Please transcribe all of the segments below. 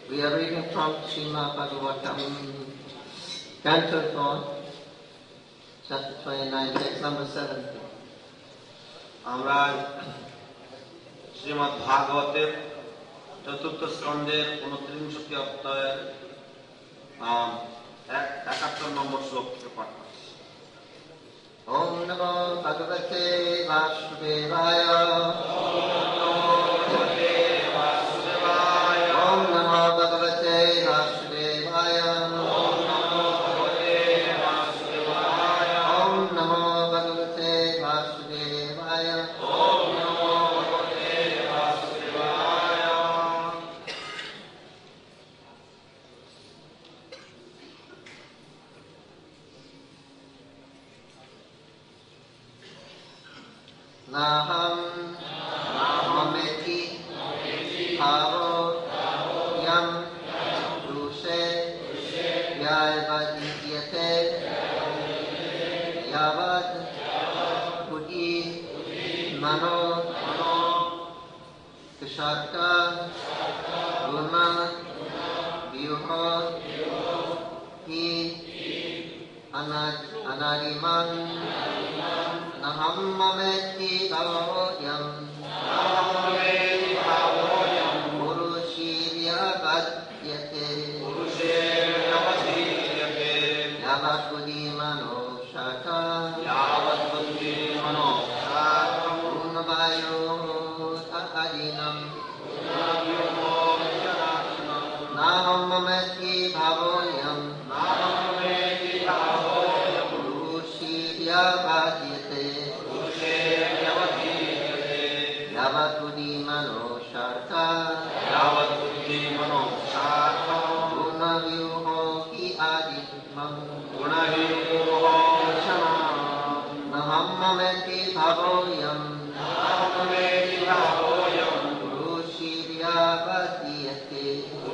We are reading from Srimad Bhagavatam, Canto 4, chapter 29, text number 70. আমরা শ্রীমদ্ ভাগবতের চতুর্থ স্কন্ধের 29টি অধ্যায়ের 71 নম্বর শ্লোক থেকে পাঠ করছি। Om Namo Bhagavate Vasudevaya. Om Namo Bhagavate Vasudevaya. Om Namo Bhagavate Vasudevaya. Naham mameti bhavo yam rushe yavadityate yavad buddhi mano ksharka guna vyuha hi anadiman Naham mameti bhavoyam Purushirya vadyate Yavat buddhi mano shaka Unavayo adinam Naham mameti bhavoyam Purushirya vadyate Yavat buddhi mano sharka Guna vyuho ki adimam Naham mameti bhavoyam Purushirya vadyate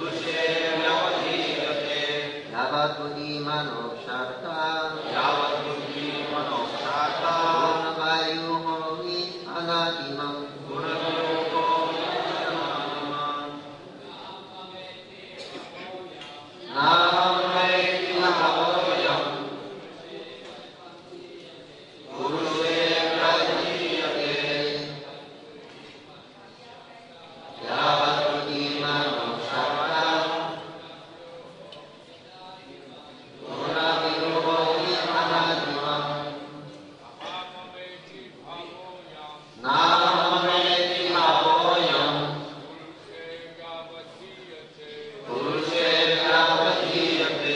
Yavat buddhi mano sharka Guna vyuho ki anadimam Naham mameti bhavoyam Purushirya vadyate Yavat buddhi mano sharka Guna vyuho ki anadimam Naham mameti bhavoyam Purushirya vadyate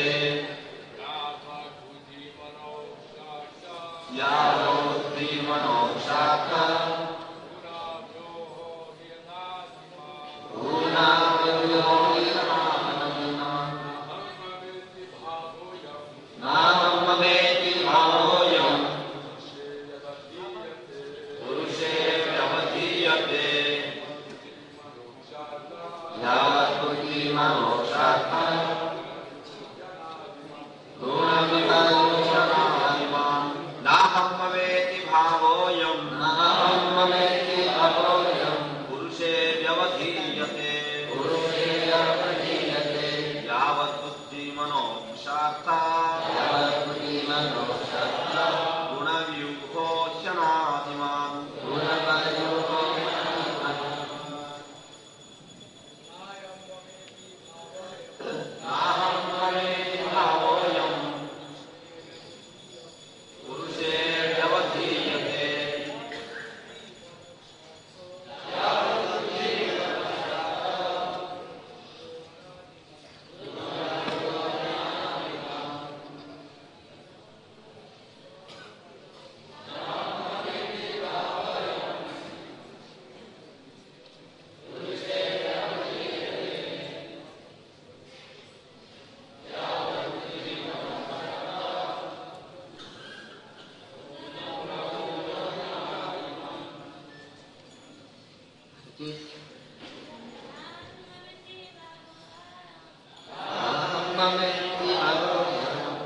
Yavat buddhi mano sharka Guna vyuho ki anadimam Naham mameti bhavoyam Purushirya vadyate Yavat buddhi mano sharka Guna vyuho ki anadimam Naham mameti bhavoyam Naham mameti bhavoyam Purushirya vadyate Purushirya vadyate Yavat buddhi mano sharka Yavat buddhi mano sharka Guna vyuho shanadimam Guna vyuho Naham mameti bhavoyam Purushirya vadyate Naham mameti bhavoyam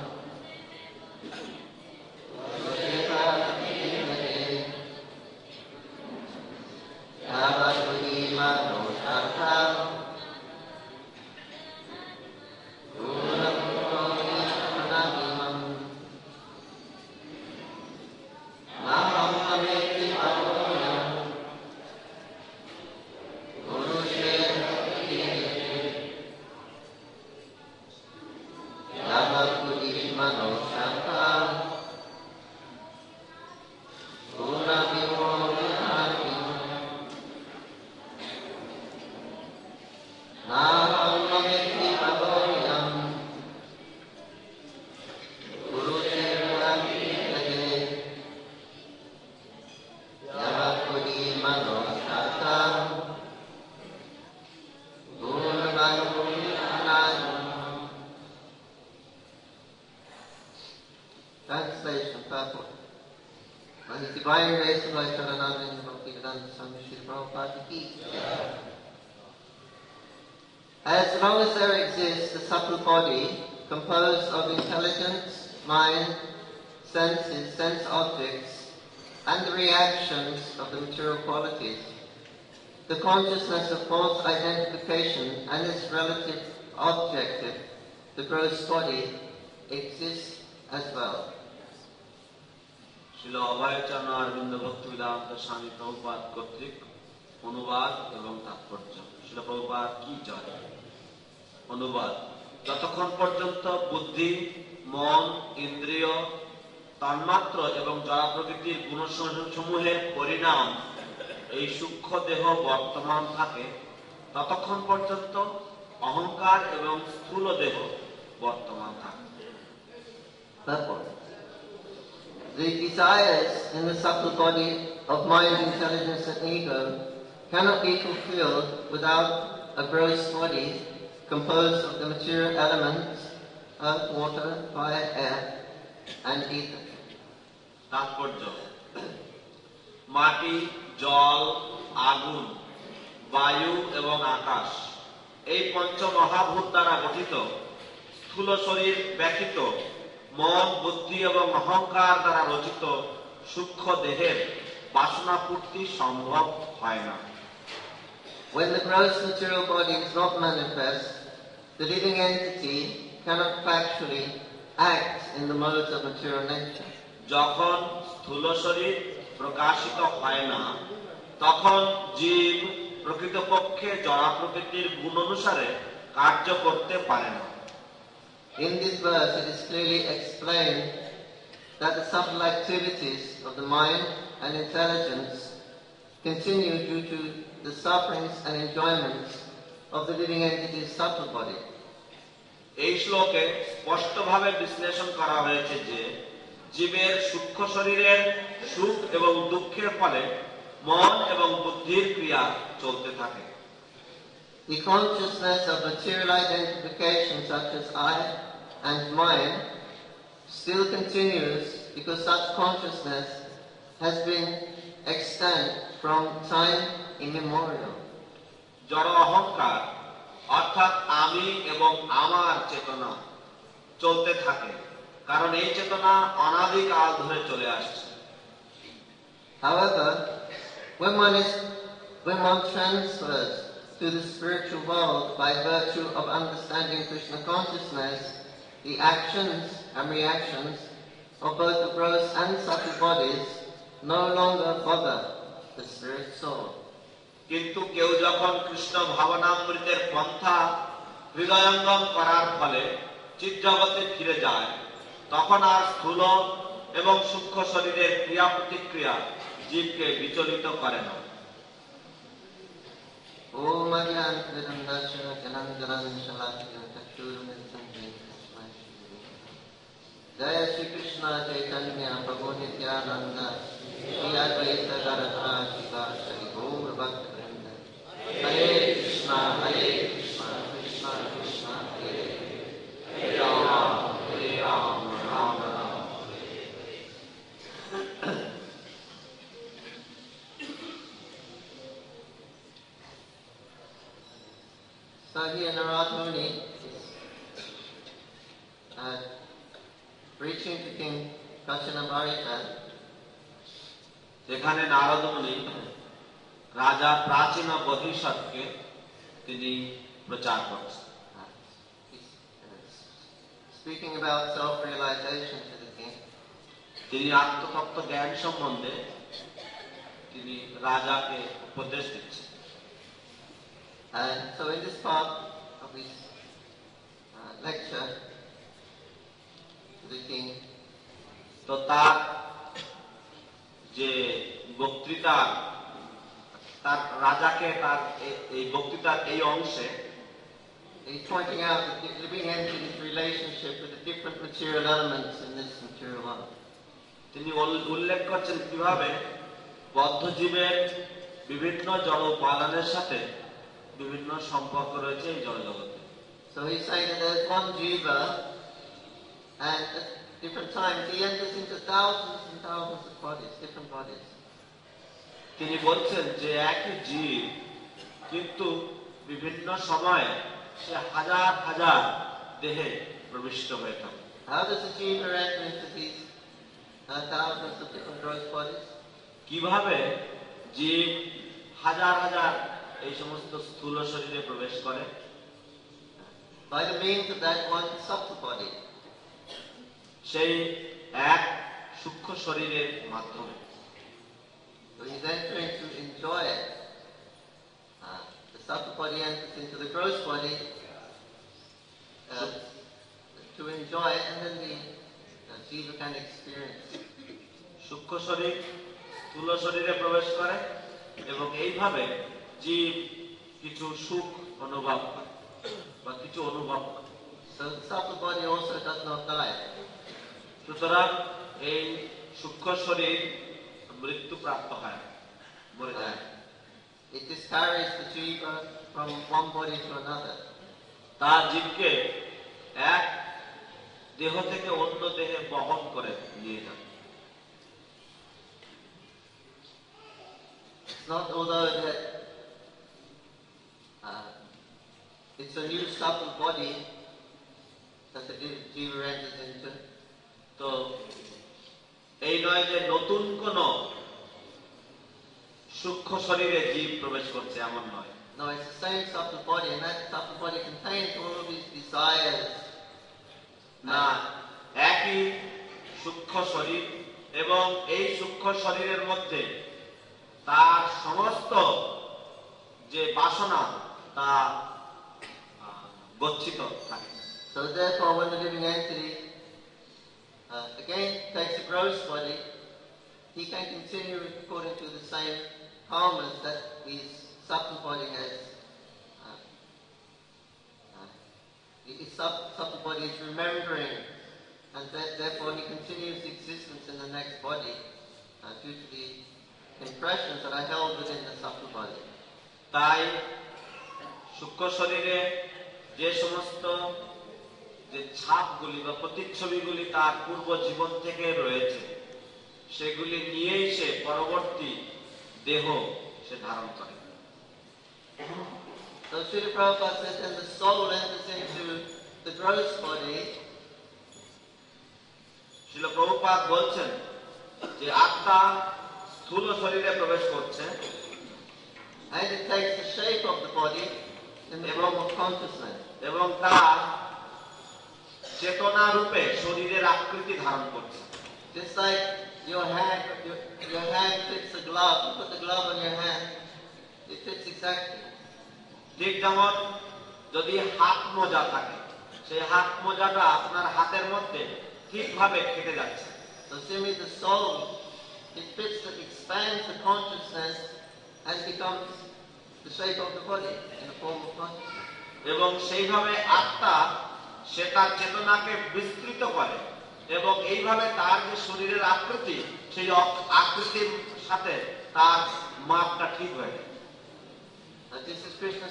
Purushirya vadyate Yavat buddhi mano sharka purport. By His divine grace, Lord Charanarvind Bhaktivedanta Swami Srila Prabhupada Ki. As long as there exists a subtle body composed of intelligence, mind, senses, sense objects, and the reactions of the material qualities, the consciousness of false identification and its relative objective, the gross body, exists as well. শিল অভয়চরণ অরবিন্দ ভক্তিবেদান্ত স্বামী প্রভুপাদ কর্তৃক অনুবাদ এবং তাৎপর্য। শিল প্রভুপাদ কি জয়। অনুবাদ: যতক্ষণ পর্যন্ত বুদ্ধি, মন, ইন্দ্রিয়, তন্মাত্র এবং জড় প্রকৃতির গুণসমূহের পরিণাম এই সূক্ষ্ম দেহ বর্তমান থাকে, ততক্ষণ পর্যন্ত অহংকার এবং স্থূল দেহ বর্তমান থাকে। The desires in the subtle body of mind, intelligence and ego cannot be fulfilled without a gross body composed of the material elements earth, water, fire, air and ether. তাৎপর্য: মাটি, জল, আগুন, বায়ু এবং আকাশ এই পঞ্চ মহাভূত দ্বারা গঠিত স্থূল শরীর ব্যতীত মন, বুদ্ধি এবং অহংকার দ্বারা রচিত সূক্ষ্ম দেহের বাসনা পূর্তি সম্ভব হয় না। When the gross material body is not manifest, the living entity cannot factually act in the modes of material nature. যখন স্থূল শরীর প্রকাশিত হয় না, তখন জীব প্রকৃতপক্ষে জড় প্রকৃতির গুণ অনুসারে কার্য করতে পারে না। In this verse it is clearly explained that the subtle activities of the mind and intelligence continue due to the sufferings and enjoyments of the living entity's subtle body. এই শ্লোকে স্পষ্টভাবে বিশ্লেষণ করা হয়েছে যে জীবের সূক্ষ্ম শরীরের সুখ এবং দুঃখের ফলে মন এবং বুদ্ধির ক্রিয়া চলতে থাকে। The consciousness of material identification such as I and mine still continues because such consciousness has been extant from time immemorial. জড় অহংকার অর্থাৎ আমি এবং আমার চেতনা চলতে থাকে, কারণ এই চেতনা অনাদিকাল ধরে চলে আসছে। However, when one transfers to the spiritual world by virtue of understanding Krishna consciousness, the actions and reactions of both the gross and subtle bodies no longer bother the spirit soul. কিন্তু কেউ যখন কৃষ্ণ ভাবনামৃতের পন্থা হৃদয়ঙ্গম করার ফলে চিৎজগতে ফিরে যায়, তখন আর স্থূল এবং সূক্ষ্ম শরীরের ক্রিয়া প্রতিক্রিয়া জীবকে বিচলিত করে না। Om Ajnanatimirandasya Jananjanan Shalakya Chakshurumilitam Tasmai Shri Jaya Shri Krishna Chaitanya Prabhu Nityananda Shri Advaita Gadadhara Shivasari Gaur Bhaktivinoda Hare Krishna Krishna Krishna Hare Hare Hare Rama Rama Rama So here Narada Muni is preaching to King Kashyanavarita. যেখানে নারদ মুনি রাজা প্রাচীন বোধিসত্ত্বকে তিনি প্রচার করছেন। Speaking about self-realization to the king. তিনি আত্মতত্ত্ব জ্ঞান সম্বন্ধে তিনি রাজাকে উপদেশ দিচ্ছেন। And so in this part of his lecture to the king, তো তার যে বক্তৃতা, তার রাজাকে তার এই বক্তৃতার এই অংশে he's pointing out the living entity's relationship with the different material elements in this material world. তিনি উল্লেখ করছেন কিভাবে বদ্ধ জীবের বিভিন্ন জড় উপাদানের সাথে বিভিন্ন সম্পর্ক রয়েছে এই জড় জগতে। So he's saying that there's one jiva and different times, he enters into thousands and thousands of bodies, different bodies. তিনি বলছেন যে একই জীব কিন্তু বিভিন্ন সময়ে সে হাজার হাজার দেহে প্রবিষ্ট হয়ে থাকে। How does a jiva enter into these thousands of different gross bodies? কিভাবে জীব হাজার হাজার এই সমস্ত স্থূল শরীরে প্রবেশ করে? By the means of that one subtle body. সেই এক সূক্ষ্ম শরীরের মাধ্যমে। So he's entering to enjoy it. The subtle body enters into the gross body to enjoy it, and then the jiva can experience it. সূক্ষ্ম শরীর স্থূল শরীরে প্রবেশ করে এবং এইভাবে জীব কিছু সুখ অনুভব করে বা কিছু অনুভব করে। So the subtle body also does not die. সুতরাং এই সূক্ষ্ম শরীর মৃত্যু প্রাপ্ত হয়, মরে যায়। It just carries the jiva from one body to another. তার জীবকে এক দেহ থেকে অন্য দেহে বহন করে নিয়ে যায়। It's not although that it's a new subtle body that the jiva enters into. তো এই নয় যে নতুন কোন সূক্ষ্ম শরীরে জীব প্রবেশ করছে, এমন নয়। No, it's the same subtle body, and that subtle body contains all of these desires. না, একই সূক্ষ্ম শরীর এবং এই সূক্ষ্ম শরীরের মধ্যে তার সমস্ত যে বাসনা তা গচ্ছিত থাকে। So therefore, when the living entity again takes a gross body, he can continue according to the same karmas that his subtle body has. His subtle body is remembering, and therefore he continues existence in the next body due to the impressions that are held within the subtle body. তাই সূক্ষ্ম শরীরে যে সমস্ত যে ছাপগুলি বা প্রতিচ্ছবিগুলি তার পূর্ব জীবন থেকে রয়েছে, সেগুলি নিয়েই সে পরবর্তী দেহ সে ধারণ করে। So Srila Prabhupada says, and the soul enters into the gross body. Srila Prabhupada বলছেন যে আত্মা স্থূল শরীরে প্রবেশ করছে, And it takes the shape of the body in the form of consciousness. এবং তার চেতনা রূপে শরীরের আকৃতি ধারণ করছে। Just like your hand fits a glove. You put the glove on your hand, it fits exactly. ঠিক যেমন যদি হাত মোজা থাকে, সেই হাত মোজাটা আপনার হাতের মধ্যে ঠিকভাবে কেটে যাচ্ছে। So similarly, the soul, it expands the consciousness and becomes the shape of the body in the form of consciousness. এবং সেইভাবে আত্মা সে তার চেতনাকে বিস্তৃত করে এবং এইভাবে তার যে শরীরের আকৃতি, সেই আকৃতির সাথে তার মাপটা ঠিক হয়ে যায়। Just as Krishna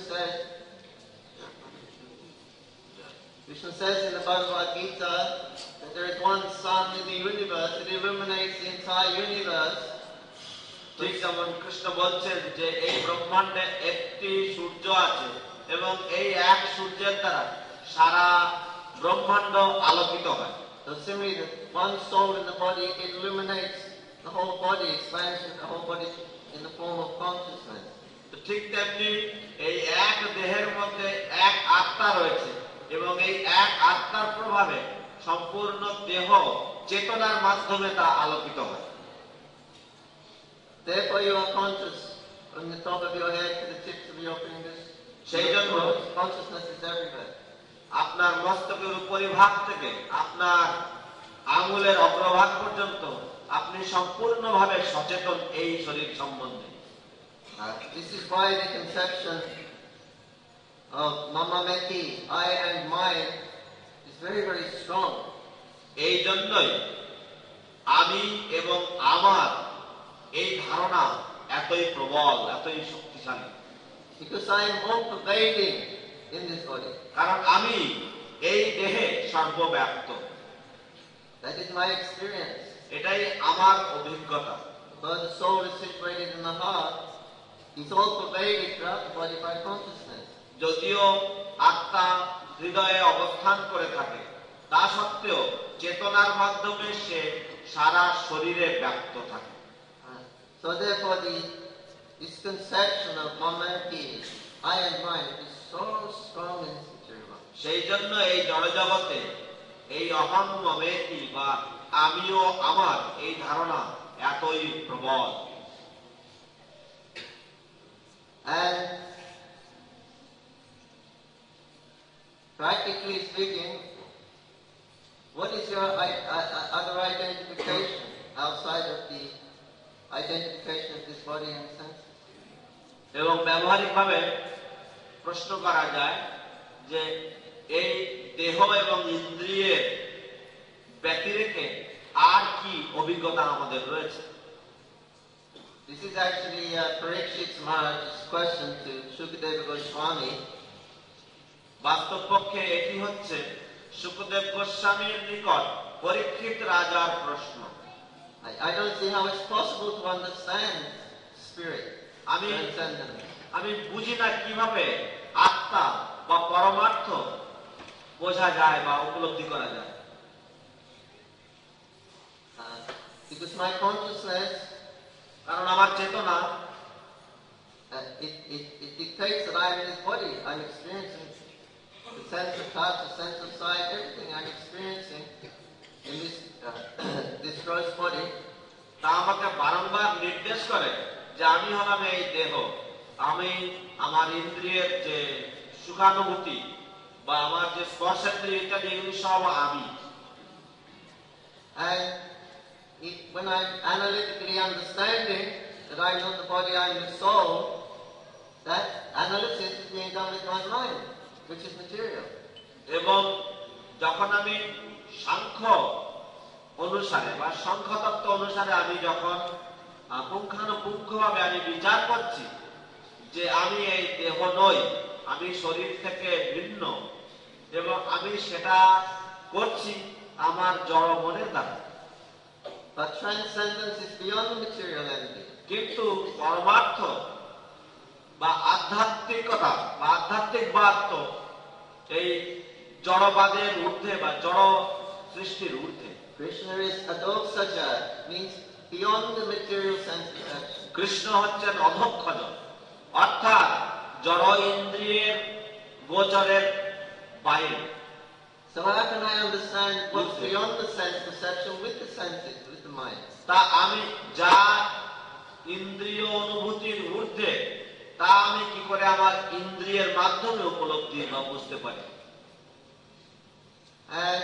says in the Bhagavad Gita that there is one sun in the universe that illuminates the entire universe. ঠিক যেমন কৃষ্ণ বলছেন যে এই ব্রহ্মাণ্ডে একটি সূর্য আছে এবং এই এক সূর্যের দ্বারা সারা ব্রহ্মাণ্ড আলোকিত হয়। So similarly, the one soul in the body illuminates the whole body, expands the whole body in the form of consciousness. ঠিক তেমনি এই এক দেহের মধ্যে এক আত্মা রয়েছে এবং এই এক আত্মার প্রভাবে সম্পূর্ণ দেহ চেতনার মাধ্যমে তা আলোকিত হয়। Therefore you are conscious from the top of your head to the tips of your fingers. সেই জন্য Consciousness is everywhere. আপনার মস্তকের উপরিভাগ থেকে আপনার আঙুলের অগ্রভাগ পর্যন্ত আপনি সম্পূর্ণভাবে সচেতন এই শরীর সম্বন্ধে। This is why the conception of mamameti, I and mine, is very, very strong. এই জন্যই আমি এবং আমার এই ধারণা এতই প্রবল, এতই শক্তিশালী। Because I am all pervading in this body. কারণ আমি এই দেহে সর্বব্যাপ্ত। That is my experience. এটাই আমার অভিজ্ঞতা। Though the soul is situated in the heart, it's all pervaded throughout the body by consciousness. যদিও আত্মা হৃদয়ে অবস্থান করে থাকে, তা সত্ত্বেও চেতনার মাধ্যমে সে সারা শরীরে ব্যাপ্ত থাকে। So therefore this conception of Mamaki, I and mine, is so strong in this material world. সেই জন্য এই জড়জগতে এই অহং মমেতি বা আমিও আমার এই ধারণা এতই প্রবল। And practically speaking, what is your other identification outside of the identification of this body and senses? এবং ব্যবহারিকভাবে প্রশ্ন করা যায় যে এই দেহ এবং ইন্দ্রিয়ের ব্যতিরেকে আর কি অভিজ্ঞতা আমাদের রয়েছে? This is actually Parikshit Maharaj's question to Shukadeva Goswami. বাস্তবপক্ষে এটি হচ্ছে শুকদেব গোস্বামীর নিকট পরীক্ষিত রাজার প্রশ্ন। I don't see how it's possible to understand spirit, transcendence. আমি বুঝি না কিভাবে আত্মা বা পরমার্থ বোঝা যায় বা উপলব্ধি করা যায়। Because my consciousness, কারণ আমার চেতনা it dictates that I'm in this body. I'm experiencing the sense of touch, the sense of sight, everything I'm experiencing in this this gross body. তা আমাকে বারংবার নির্দেশ করে যে আমি হলাম এই দেহ, আমি আমার ইন্দ্রিয়ের যে সুখানুভূতি বা আমার যে স্পর্শেন্দ্রিয় ইত্যাদি এগুলি সব আমি। And when I'm analytically understanding that I'm not the body, I'm the soul, that analysis is being done with my mind, which is material. এবং যখন আমি সাংখ্য অনুসারে বা সংখ্যতত্ত্ব অনুসারে আমি যখন পুঙ্খানুপুঙ্খভাবে আমি বিচার করছি যে আমি এই দেহ নই, আমি শরীর থেকে ভিন্ন, এবং আমি সেটা করছি আমার জড় মনের দ্বারা। But transcendence is beyond the material entity. কিন্তু পরমার্থ বা আধ্যাত্মিকতা বা আধ্যাত্মিকবাদ তো এই জড়বাদের ঊর্ধ্বে বা জড় সৃষ্টির ঊর্ধ্বে। Krishna is adoksaja, means beyond the material sense perception. Krishna হচ্ছেন অধক্ষজ, অর্থাৎ জড় ইন্দ্রিয়ের গোচরের বাইরে। So how can I understand what's beyond the sense perception with the senses, with the mind? তা আমি যা ইন্দ্রিয় অনুভূতির ঊর্ধ্বে তা আমি কি করে আমার ইন্দ্রিয়ের মাধ্যমে উপলব্ধি বা বুঝতে পারি? And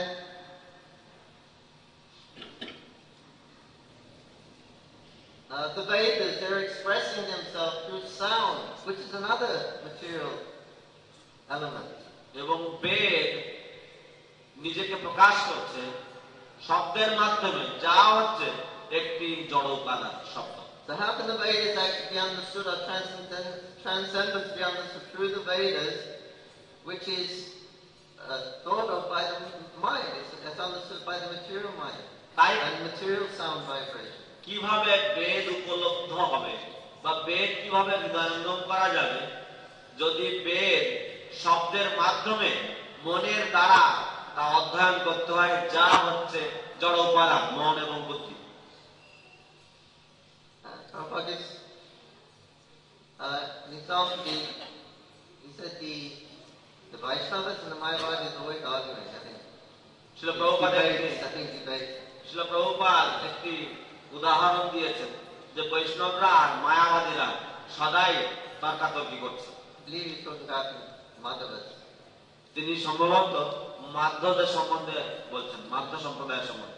the Vedas, they're expressing themselves through sound, which is another material element. এবং বেদ নিজেকে প্রকাশ করছে শব্দের মাধ্যমে, যা হচ্ছে একটি জড় উপাদান শব্দ। So how can the Vedas actually be understood, or transcendence be understood through the Vedas, which is thought of by the mind, it's understood by the material mind, and material sound vibration. কিভাবে বেদ উপলব্ধ হবে বা বেদ কিভাবে হৃদয়ঙ্গম করা যাবে যদি বেদ শব্দের মাধ্যমে মনের দ্বারা তা অধ্যয়ন করতে হয়, যা হচ্ছে জড় উপাদান মন এবং বুদ্ধি। Prabhupada gives an example. He said the Vaishnavas and the Mayavadis are always arguing, I think. শিল প্রভুপাদ একটি উদাহরণ দিয়েছেন যে বৈষ্ণবরা আর মায়াবাদীরা সদাই তর্কাতর্কি করছে। তিনি সম্ভবত মাধ্যদের সম্বন্ধে বলছেন, মাধ্য সম্প্রদায়ের সম্বন্ধে।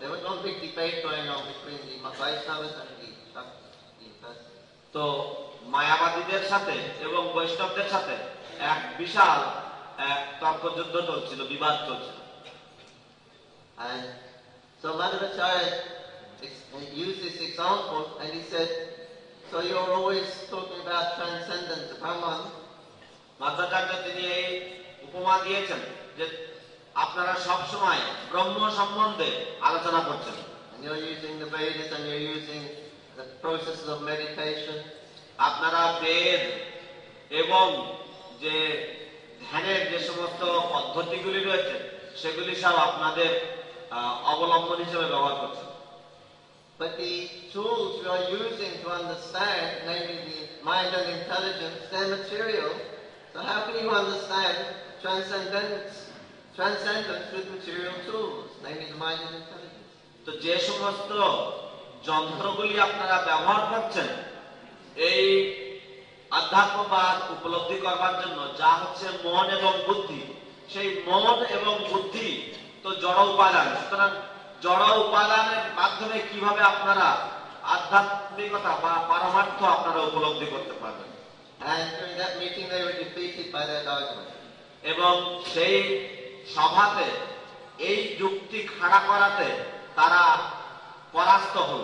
তো মায়াবাদীদের সাথে এবং বৈষ্ণবদের সাথে এক বিশাল এক তর্কযুদ্ধ চলছিল, বিবাদ চলছিল। And so Madhvacharya used this example and he said, so you're always talking about transcendence, Brahman. মাধ্যাচার্য তিনি এই উপমা দিয়েছেন যে আপনারা সব সময় ব্রহ্ম সম্বন্ধে আলোচনা করছেন, and you're using the Vedas and you're using the processes of meditation, আপনারা বেদ এবং যে ধ্যানের যে সমস্ত পদ্ধতিগুলি রয়েছে সেগুলি সব আপনাদের অবলম্বন হিসেবে ব্যবহার করছেন। but the tools you are using to understand, namely the mind and intelligence, they're material. So how can you understand transcendence with material tools, namely the mind and intelligence? তো যে সমস্ত যন্ত্রগুলি আপনারা ব্যবহার করছেন এই আধ্যাত্মবাদ উপলব্ধি করবার জন্য, যা হচ্ছে মন এবং বুদ্ধি, সেই মন এবং বুদ্ধি তো জড় উপাদান। সুতরাং জড় উপাদানের মাধ্যমে কিভাবে আপনারা আধ্যাত্মিকতা বা পারমার্থ আপনারা উপলব্ধি করতে পারবেন? And during that meeting they were defeated by that argument. এবং সেই সভাতে এই যুক্তি খাড়া করাতে তারা পরাস্ত হল।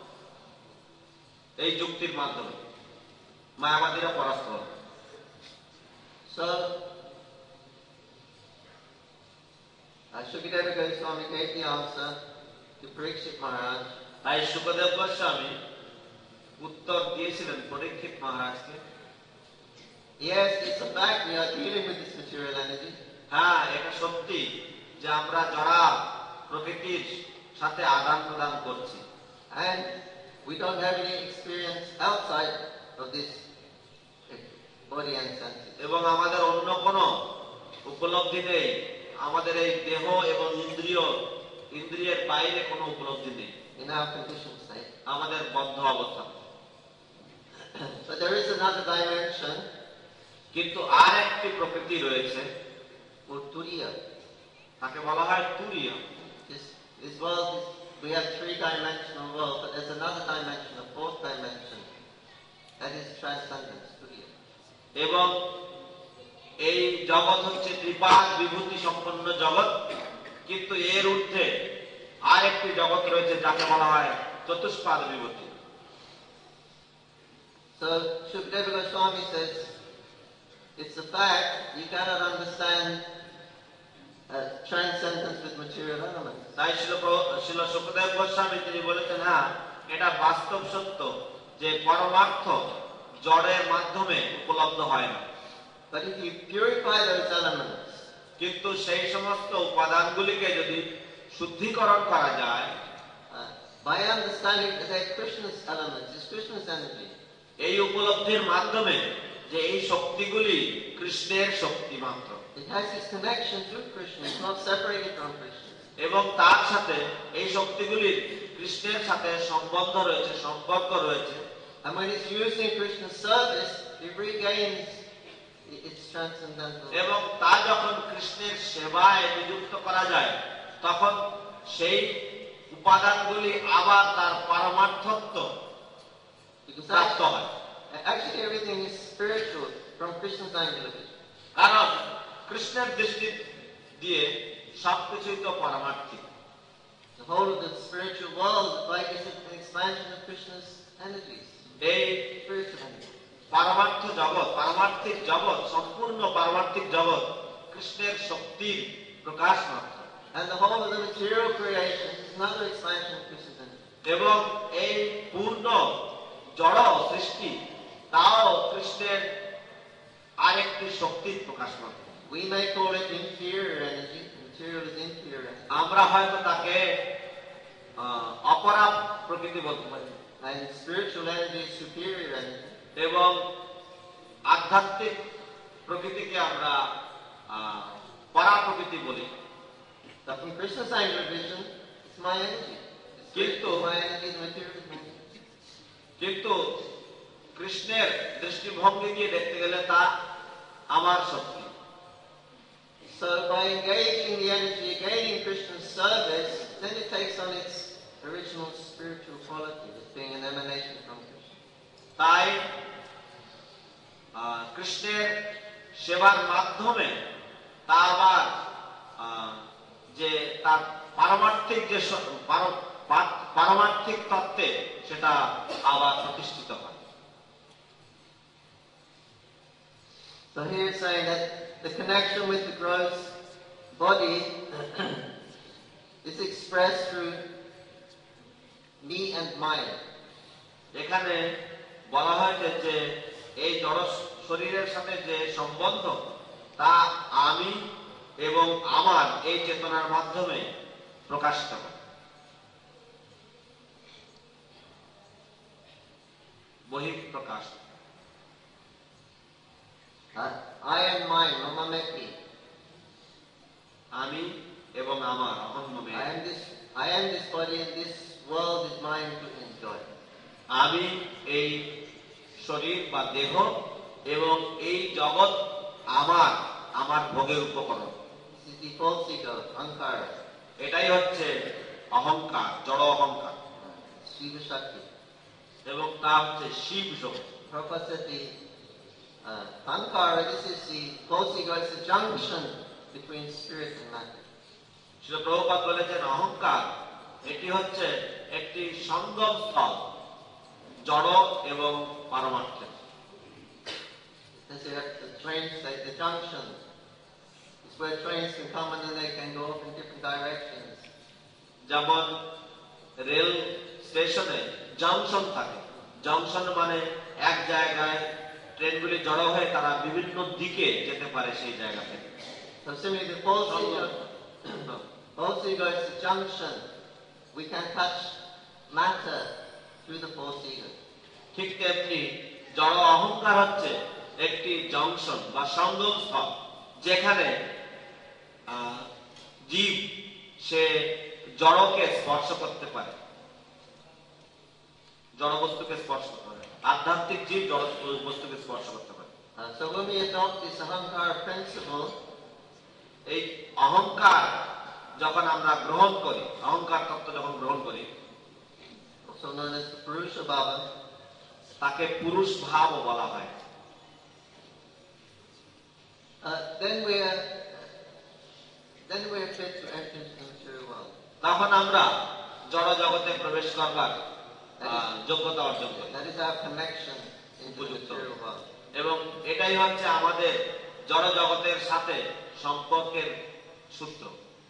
এই যুক্তির মাধ্যমে মায়াবাদীরা পরাস্ত হল। So Shukadeva Goswami gave the answer to Parikshit Maharaj. তাই শুকদেব গোস্বামী উত্তর দিয়েছিলেন পরীক্ষিত মহারাজকে। Yes, it's a fact we are dealing with this material energy. হ্যাঁ, এটা সত্যি যে আমরা জড়া প্রকৃতির সাথে আদান প্রদান করছি, And we don't have any experience outside of this body and senses. এবং আমাদের অন্য কোনো উপলব্ধি নেই। আমাদের এই দেহ এবং ইন্দ্রিয়ের বাইরে কোনো উপলব্ধি নেই In our conditioned state. আমাদের বদ্ধ অবস্থা। But there is another dimension, কিন্তু আর একটি প্রকৃতি রয়েছে, called Turiya. তাকে বলা হয় তুরীয়। This world is, we have three-dimensional world, but there's another dimension, a fourth dimension. That is transcendence, Turiya. এবং এই জগৎ হচ্ছে ত্রিপাদ বিভূতি সম্পন্ন জগৎ, কিন্তু এর ঊর্ধ্বে আর একটি জগৎ রয়েছে যাকে বলা হয় চতুষ্পাদ বিভূতি। So Shukadeva Goswami says, it's a fact, you cannot understand transcendence with material elements. তাই শিল শুকদেব গোস্বামী তিনি বলেছেন, হ্যাঁ, এটা বাস্তব সত্য যে পরমার্থ জড়ের মাধ্যমে উপলব্ধ হয় না। But if you purify those elements, কিন্তু সেই সমস্ত উপাদানগুলিকে যদি শুদ্ধিকরণ করা যায়, by understanding that they're Krishna's elements, it's Krishna's energy, এই উপলব্ধির মাধ্যমে যে এই শক্তিগুলি কৃষ্ণের শক্তি মাত্র, it has its connection to Krishna, it's not separated from Krishna. এবং তার সাথে এই শক্তিগুলির কৃষ্ণের সাথে সম্বন্ধ রয়েছে, সম্পর্ক রয়েছে। And when it's used in Krishna's service, it regains its transcendental. এবং তা যখন কৃষ্ণের সেবায় নিযুক্ত করা যায়, তখন সেই উপাদানগুলি আবার তার পারমার্থত্ব প্রাপ্ত হয়। Actually everything is spiritual from Krishna's angle of it. কারণ কৃষ্ণের দৃষ্টি দিয়ে সবকিছুই তো পারমার্থিক। The whole of the spiritual world, like, is an expansion of Krishna's energies. এই Spiritual energy. পারমার্থিক জগৎ, সম্পূর্ণ পারমার্থিক জগৎ কৃষ্ণের শক্তির প্রকাশ মাত্র। And the whole of the material creation is another expansion of Krishna's energy. এবং এই পূর্ণ জড় সৃষ্টি তাও কৃষ্ণের আরেকটি শক্তির প্রকাশ মাত্র। We may call it inferior energy. Material is inferior energy. আমরা হয়তো তাকে অপরা প্রকৃতি বলতে পারি, And spiritual energy is superior energy. এবং আধ্যাত্মিক প্রকৃতিকে আমরা পরা প্রকৃতি বলি। But from Krishna's angle of vision, it's my energy. My energy is material energy. কিন্তু কৃষ্ণের দৃষ্টিভঙ্গি দিয়ে দেখতে গেলে তা আমার শক্তি। So by engaging the energy again in Krishna's service, then it takes on its original spiritual quality as being an emanation from Krishna. তাই কৃষ্ণের সেবার মাধ্যমে তা আবার যে তার পারমার্থিক যে পারমার্থিক তত্ত্বে সেটা আবার প্রতিষ্ঠিত হয়। So here it's saying that the connection with the gross body is expressed through me and mine. এখানে বলা হয়েছে যে এই জড় শরীরের সাথে যে সম্বন্ধ তা আমি এবং আমার এই চেতনার মাধ্যমে প্রকাশিত হয়, বহিঃপ্রকাশ। I and mine, mama meki. আমি এবং আমার অহংমমে, I am this body and this world is mine to enjoy. আমি এই শরীর বা দেহ এবং এই জগৎ আমার আমার ভোগের উপকরণ। This is the false ego, ankara. এটাই হচ্ছে অহংকার, জড় অহংকার, Shiva Shakti. এবং তা হচ্ছে শিব শক্তি। Prabhupada said the ankara, this is the false ego, it's the junction between spirit and matter. Srila Prabhupada বলেছেন অহংকার এটি হচ্ছে একটি সঙ্গম স্থল জড় এবং পারমার্থের। As the trains, the junction, it's where trains can come and then they can go off in different directions. যেমন রেল স্টেশনে জংশন থাকে, জংশন মানে এক জায়গায় ট্রেনগুলি জড়ো হয়ে তারা বিভিন্ন দিকে যেতে পারে সেই জায়গা থেকে। So similarly, the false ego is the junction. We can touch matter through the false ego. ঠিক তেমনি জড় অহংকার হচ্ছে একটি জংশন বা সঙ্গম স্থল, যেখানে জীব সে জড়কে স্পর্শ করতে পারে, জড় বস্তুকে স্পর্শ করতে পারে, আধ্যাত্মিক জীব জড় বস্তুকে স্পর্শ করতে পারে। So when we adopt this ahankara principle, এই অহংকার যখন আমরা গ্রহণ করি, অহংকার তত্ত্ব যখন গ্রহণ করি, also known as the Purusha Bhava, তাকে পুরুষ ভাবও বলা হয়। then we are fit to enter into the material world. তখন আমরা জড় জগতে প্রবেশ করবার যোগ্যতা অর্জন করি। That is our connection into the material world. এবং এটাই হচ্ছে আমাদের জড় জগতের সাথে সম্পর্কের সূত্র।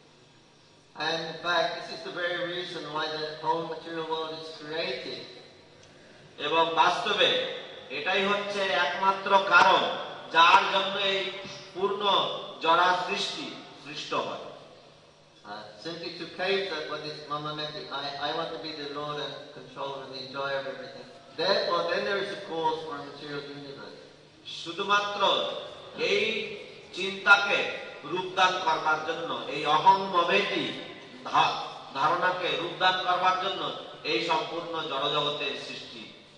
And in fact, this is the very reason why the whole material world is created. এবং বাস্তবে এটাই হচ্ছে একমাত্র কারণ যার জন্য এই পূর্ণ জড়া সৃষ্টি সৃষ্ট হয়। Simply to cater for this mama meki, I want to be the Lord and controller and the enjoyer of everything. Therefore, then there is a cause for a material universe. শুধুমাত্র এই চিন্তাকে রূপদান করবার জন্য, এই অহং মমেটি ধারণাকে রূপদান করবার জন্য এই সম্পূর্ণ জড় জগতের সৃষ্টি।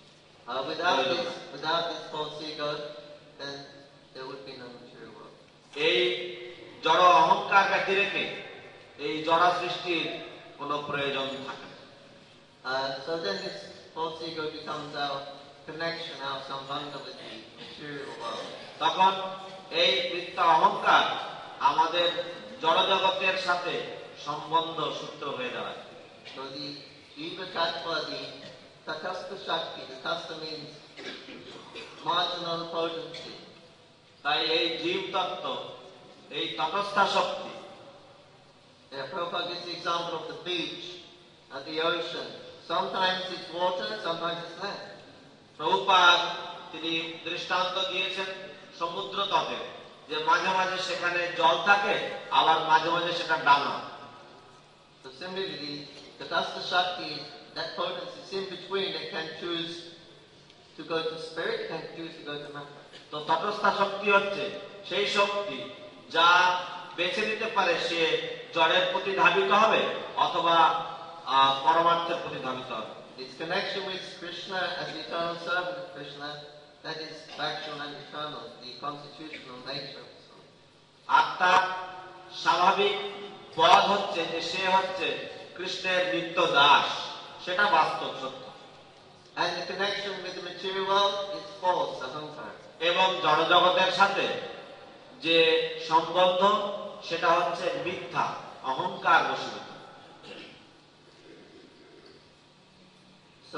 Without this false ego, then there would be no material world. এই জড় অহংকার ব্যতি রেখে এই জড়া সৃষ্টির কোনো প্রয়োজন থাকে না। So then this false ego becomes our connection, our sambandha with the material world. তখন এই মিথ্যা অহংকার আমাদের জড় জগতের সাথে সম্বন্ধ সূত্র হয়ে দাঁড়ায়। So the Jiva Tattva, the Tatastha Shakti, the Tastha means marginal potency. তাই এই জীব তত্ত্ব, এই তটস্থা শক্তি, Prabhupada gives the example of the beach and the ocean. Sometimes it's water, sometimes it's land. Prabhupada তিনি দৃষ্টান্ত দিয়েছেন সমুদ্র তটে, যে মাঝে মাঝে সেখানে জল থাকে, আবার মাঝে মাঝে সেটা ডাঙা। So similarly, the Tatastha Shakti, that potency is in between. It can choose to go to spirit, it can choose to go to matter. তো তটস্থা শক্তি হচ্ছে সেই শক্তি যা বেছে নিতে পারে সে জড়ের প্রতি ধাবিত হবে অথবা পরমার্থের প্রতি ধাবিত হবে। Its connection with Krishna as the eternal servant of Krishna, that is factual and eternal, the constitutional nature of the soul. আত্মার স্বাভাবিক পদ হচ্ছে যে সে হচ্ছে কৃষ্ণের নিত্য দাস, সেটা বাস্তব সত্য। And the connection with the material world is false, ahankara. এবং জড় জগতের সাথে যে সম্বন্ধ সেটা হচ্ছে মিথ্যা, অহংকার বশীভূত। So,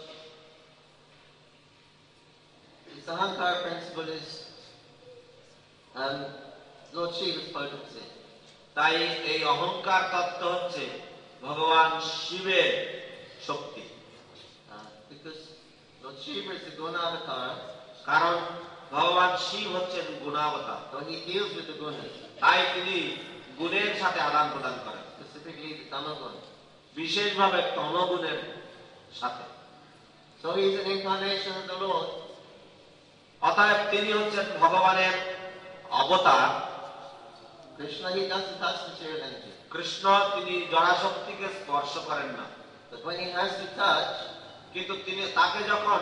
this ahankara principle is Lord Shiva's potency. তাই এই অহংকার তত্ত্ব হচ্ছে ভগবান শিবের শক্তি। Because Lord Shiva is the guna avatar, কারণ ভগবান শিব হচ্ছেন গুণাবতার, so he deals with the gunas, তাই তিনি গুণের সাথে আদান প্রদান করেন, specifically the tamaguna. বিশেষভাবে তমগুণের সাথে। So he is an incarnation of the Lord. অতএব তিনি হচ্ছেন ভগবানের অবতার। Krishna, he doesn't touch material energy. Krishna তিনি জড়াশক্তিকে স্পর্শ করেন না, But when he has to touch, কিন্তু তিনি তাকে যখন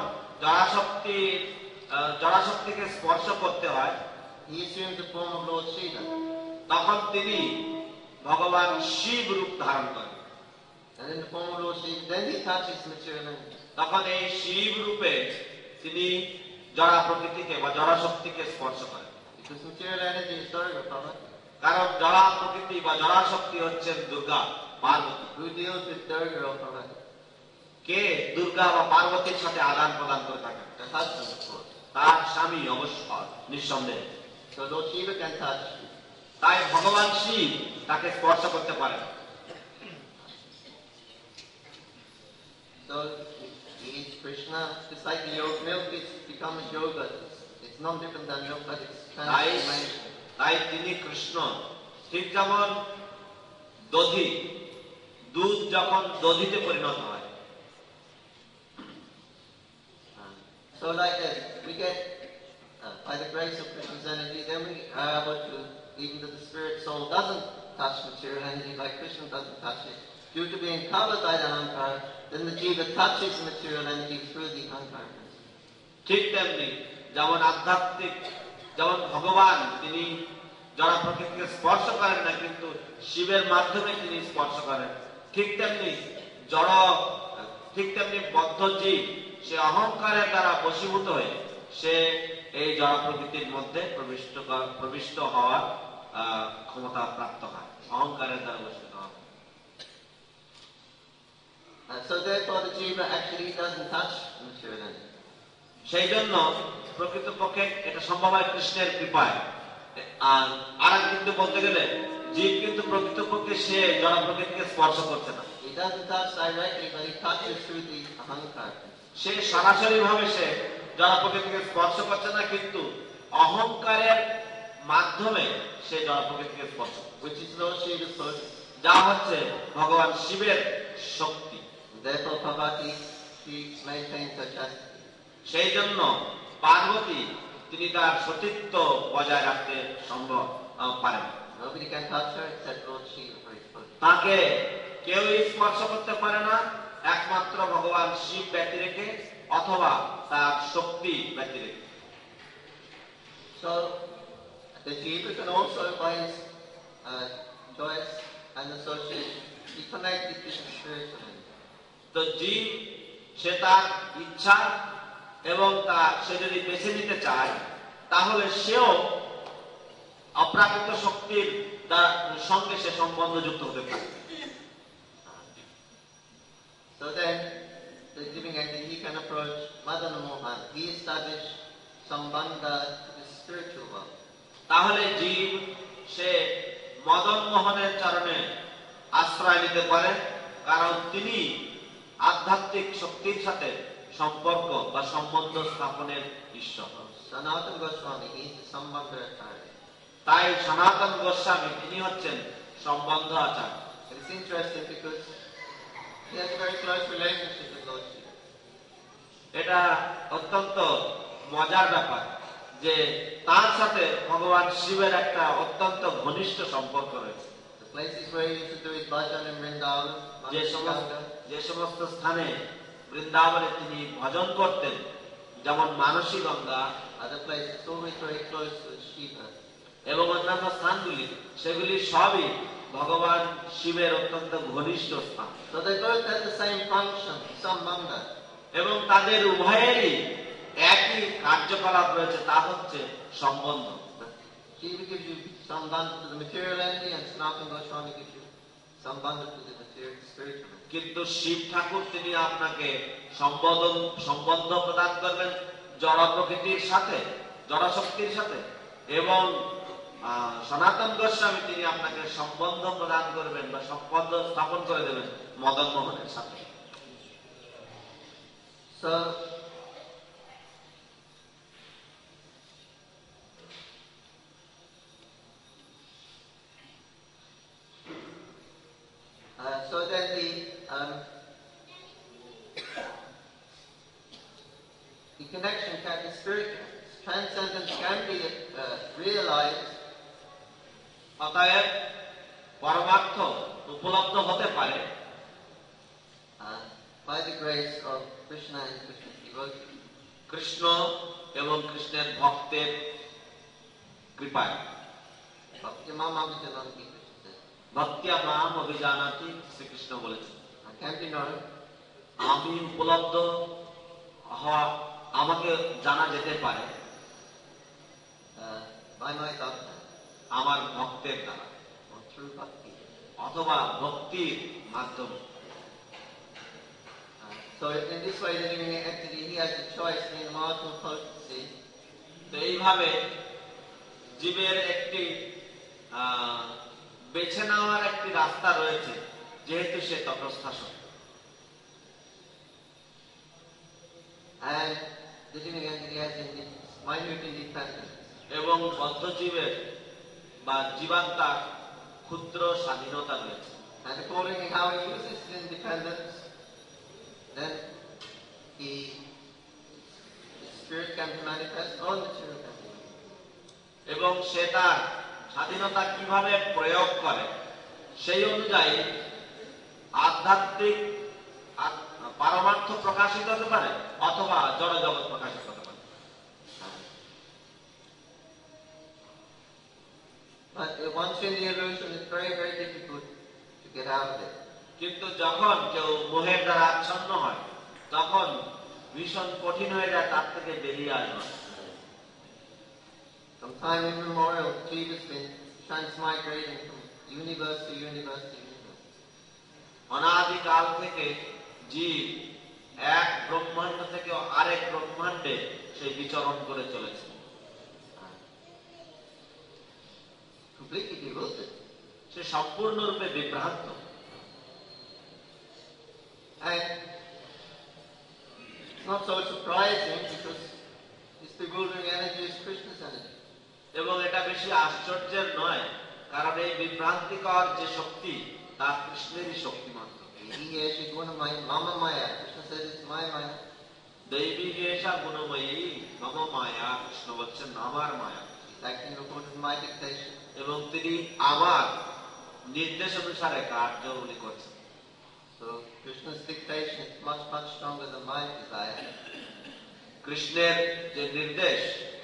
জড়াশক্তিকে স্পর্শ করতে হয় he assumes the form of Lord Shiva. তখন তিনি ভগবান শিব রূপ ধারণ করেন। And in the form of Lord Shiva, then he touches material energy. তখন এই শিব রূপে তিনি জড়া প্রকৃতিকে বা জড়াশক্তিকে স্পর্শ করেন। Because material energy is Durga, Prabhupada. কারণ জড়া প্রকৃতি বা জড়াশক্তি হচ্ছেন Durga, Parvati. Who deals with Durga, Prabhupada? কে দুর্গা বা পার্বতীর সাথে আদান প্রদান করে থাকেন? The husband, of course. তার স্বামী, অবশ্য নিঃসন্দেহে। So Lord Shiva can touch. তাই ভগবান শিব তাকে স্পর্শ করতে পারেন। So he is Krishna. Just like the milk is become yogurt. It's not different than milk, but it's transformation. তাই তিনি কৃষ্ণ। ঠিক যেমন দধি, দুধ যখন দধিতে পরিণত হয়। So like that, we get, by the grace of Krishna's energy, then we are able to, even though the spirit soul doesn't touch material energy, like Krishna doesn't touch it, due to being covered by the ahankara, then the jiva touches material energy through the ahankara. ঠিক তেমনি যেমন আধ্যাত্মিক, যেমন ভগবান তিনি জড় প্রকৃতিকে স্পর্শ করেন না, কিন্তু শিবের মাধ্যমে তিনি স্পর্শ করেন। ঠিক তেমনি বদ্ধ জীব সে অহংকারের দ্বারা বশীভূত হয়ে সে এই জড় প্রকৃতির মধ্যে প্রবিষ্ট হওয়ার ক্ষমতা প্রাপ্ত হয়, অহংকারের দ্বারা বশীভূত হয়। So therefore the jiva actually doesn't touch material energy. সেই জন্য প্রকৃতপক্ষে এটা সম্ভব হয় কৃষ্ণের কৃপায়। আর কিন্তু বলতে গেলে জীব কিন্তু প্রকৃতপক্ষে সে জড় প্রকৃতিকে স্পর্শ করছে না। He doesn't touch directly, but he touches through the ahankara. সে সরাসরি ভাবে সে জড় প্রকৃতিকে স্পর্শ করছে না, কিন্তু অহংকারের মাধ্যমে সে জড় প্রকৃতিকে স্পর্শ করছে, Which is Lord Shiva's process. যা হচ্ছে ভগবান শিবের শক্তি। Therefore Parvati, she maintains her chastity. সেই জন্য পার্বতী তিনি তার সতীত্ব বজায় রাখতে পারেন। Nobody can touch her except Lord Shiva for his process. তাকে কেউ স্পর্শ করতে পারে না একমাত্র ভগবান শিব ব্যতি রেখে অথবা তার শক্তি ব্যতি রেখে। So the jiva can also, by his choice and association, be connected to the spiritual energy. তো জীব সে তার ইচ্ছা এবং সে যদি বেছে নিতে চায় তাহলে সেও অপ্রাকৃত শক্তির সঙ্গে সে সম্বন্ধ যুক্ত হতে পারে। So then, the living entity, he can approach Madana Mohan. He established sambandha to the spiritual world. তাহলে জীব সে মদন মোহনের চরণে আশ্রয় নিতে পারে, কারণ তিনি আধ্যাত্মিক শক্তির সাথে সম্পর্ক বা সম্বন্ধ স্থাপনের ঈশ্বর। Sanatana Goswami, he is the sambandha acharya. তাই সনাতন গোস্বামী তিনি হচ্ছেন সম্বন্ধ আচার্য। It's interesting because he has a very close relationship with Lord Shiva. এটা অত্যন্ত মজার ব্যাপার যে তার সাথে ভগবান শিবের একটা অত্যন্ত ঘনিষ্ঠ সম্পর্ক রয়েছে। The places where he used to do his bhajan in Vrindavan, যে সমস্ত স্থানে বৃন্দাবনে তিনি ভজন করতেন, যেমন মানসী Ganga, other places, always very close to Shiva. এবং অন্যান্য স্থানগুলি, সেগুলি সবই ভগবান শিবের অত্যন্ত ঘনিষ্ঠ স্থান। So they both have the same function, sambandha. এবং তাদের উভয়েরই একই কার্যকলাপ রয়েছে, তা হচ্ছে সম্বন্ধ। Shiva gives you sambandha to the material energy and Sanatana Goswami gives you sambandha to the spiritual energy. কিন্তু শিব ঠাকুর তিনি আপনাকে সম্বন্ধ প্রদান করবেন জড় প্রকৃতির সাথে, জড় শক্তির সাথে, এবং সনাতন গোস্বামী তিনি আপনাকে সম্বন্ধ প্রদান করবেন বা সম্বন্ধ স্থাপন করে দেবেন মদন মোহনের সাথে। So, then the connection can be spiritual. Transcendence can be realized. অতএব পরমার্থ উপলব্ধ হতে পারে by the grace of Krishna and Krishna's devotees. Krishna এবং কৃষ্ণের ভক্তের কৃপায়। ভক্তিয়া মাম অভিজানাতি, শ্রীকৃষ্ণ বলেছেন আমি উপলব্ধ হওয়া, আমাকে জানা যেতে পারে আমার ভক্তের দ্বারা অথবা ভক্তির মাধ্যমে। So in this way, the living entity, he has the choice between marginal potency. তো এইভাবে জীবের একটি বেছে নেওয়ার একটি রাস্তা রয়েছে, যেহেতু সে তটস্থ। And the living entity has minute independence. এবং বদ্ধ জীবের বা জীবাত্মার ক্ষুদ্র স্বাধীনতা রয়েছে। And accordingly how he uses his independence, then the spirit can manifest on material entity. এবং সে তার স্বাধীনতা কিভাবে প্রয়োগ করে সেই অনুযায়ী আধ্যাত্মিক পারমার্থ প্রকাশিত হতে পারে অথবা জড় জগৎ প্রকাশিত হতে পারে। But once in the illusion, it's very, very difficult to get out of it. কিন্তু যখন কেউ মোহের দ্বারা আচ্ছন্ন হয় তখন ভীষণ কঠিন হয়ে যায় তার থেকে বেরিয়ে আসবে। From time immemorial, Jiva has been transmigrating from universe to universe to universe. অনাদিকাল থেকে জীব এক ব্রহ্মাণ্ড থেকে আরেক ব্রহ্মাণ্ডে সে বিচরণ করে চলেছে। Completely bewildered. সে সম্পূর্ণরূপে বিভ্রান্ত। And it's not so surprising because this bewildering energy is Krishna's energy. এবং এটা বেশি আশ্চর্যের নয়, কারণ এই বিভ্রান্তিকর যে শক্তি তা কৃষ্ণেরই শক্তি মাত্র। Mama Maya. Krishna says it's my Maya. দৈবী এসা গুণময়ী মম মায়া, কৃষ্ণ বলছেন আমার মায়া। Acting according to my dictation. এবং তিনি আমার নির্দেশ অনুসারে কার্য উনি করছেন। So Krishna's dictation is much, much stronger than my desire. কৃষ্ণের যে নির্দেশ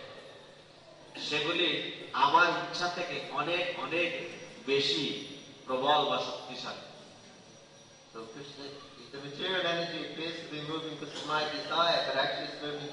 সেগুলি আমার ইচ্ছা থেকে অনেক অনেক বেশি প্রবল বা শক্তিশালী। So Krishna, the material energy appears to be moving because of my desire, but actually it's moving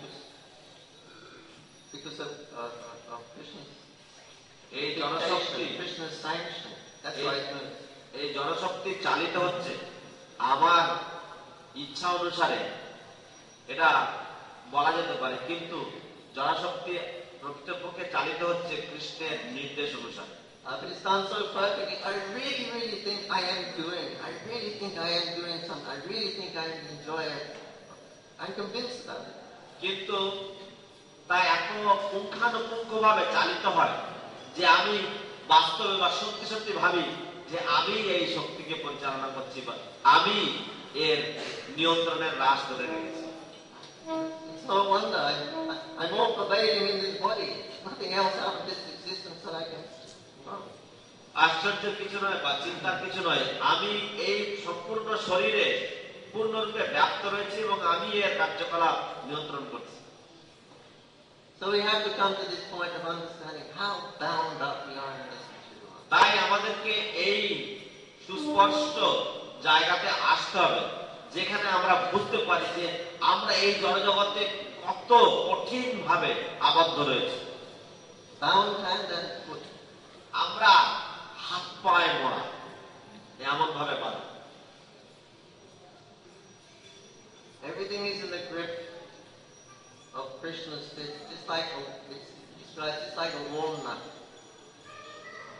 because of Krishna's dictation, Krishna's sanction. That's why it moves. এই জনশক্তি চালিত হচ্ছে আমার ইচ্ছা অনুসারে, এটা বলা যেতে পারে, কিন্তু জনশক্তি প্রকৃতপক্ষে চালিত হচ্ছে কৃষ্ণের নির্দেশ অনুসারে। But it's done so perfectly. I really, really think I am doing something. I really think I enjoy it. I'm convinced about it. কিন্তু তা এত পুঙ্খানুপুঙ্খভাবে চালিত হয় যে আমি বাস্তবে বা সত্যি সত্যি ভাবি যে আমি এই শক্তিকে পরিচালনা করছি বা আমি এর নিয়ন্ত্রণের রাশ ধরে রেখেছি। It's no wonder I'm all pervading in this body. Nothing else out of this existence that I can. আশ্চর্যের কিছু নয় বা চিন্তার কিছু নয়, আমি এই সম্পূর্ণ শরীরে পূর্ণরূপে ব্যাপ্ত রয়েছে এবং আমি এর কার্যকলাপ নিয়ন্ত্রণ করছি। So we have to come to this point of understanding how bound up we are in this material world. তাই আমাদেরকে এই সুস্পষ্ট জায়গাতে আসতে হবে যেখানে আমরা বুঝতে পারি যে আমরা এই জড়জগতে কত কঠিন ভাবে আবদ্ধ রয়েছে। Bound hand and foot. আমরা হাত পায়ে মোড়া এমন ভাবে বাঁধা। Everything is in the grip of Krishna's fist, just like a walnut.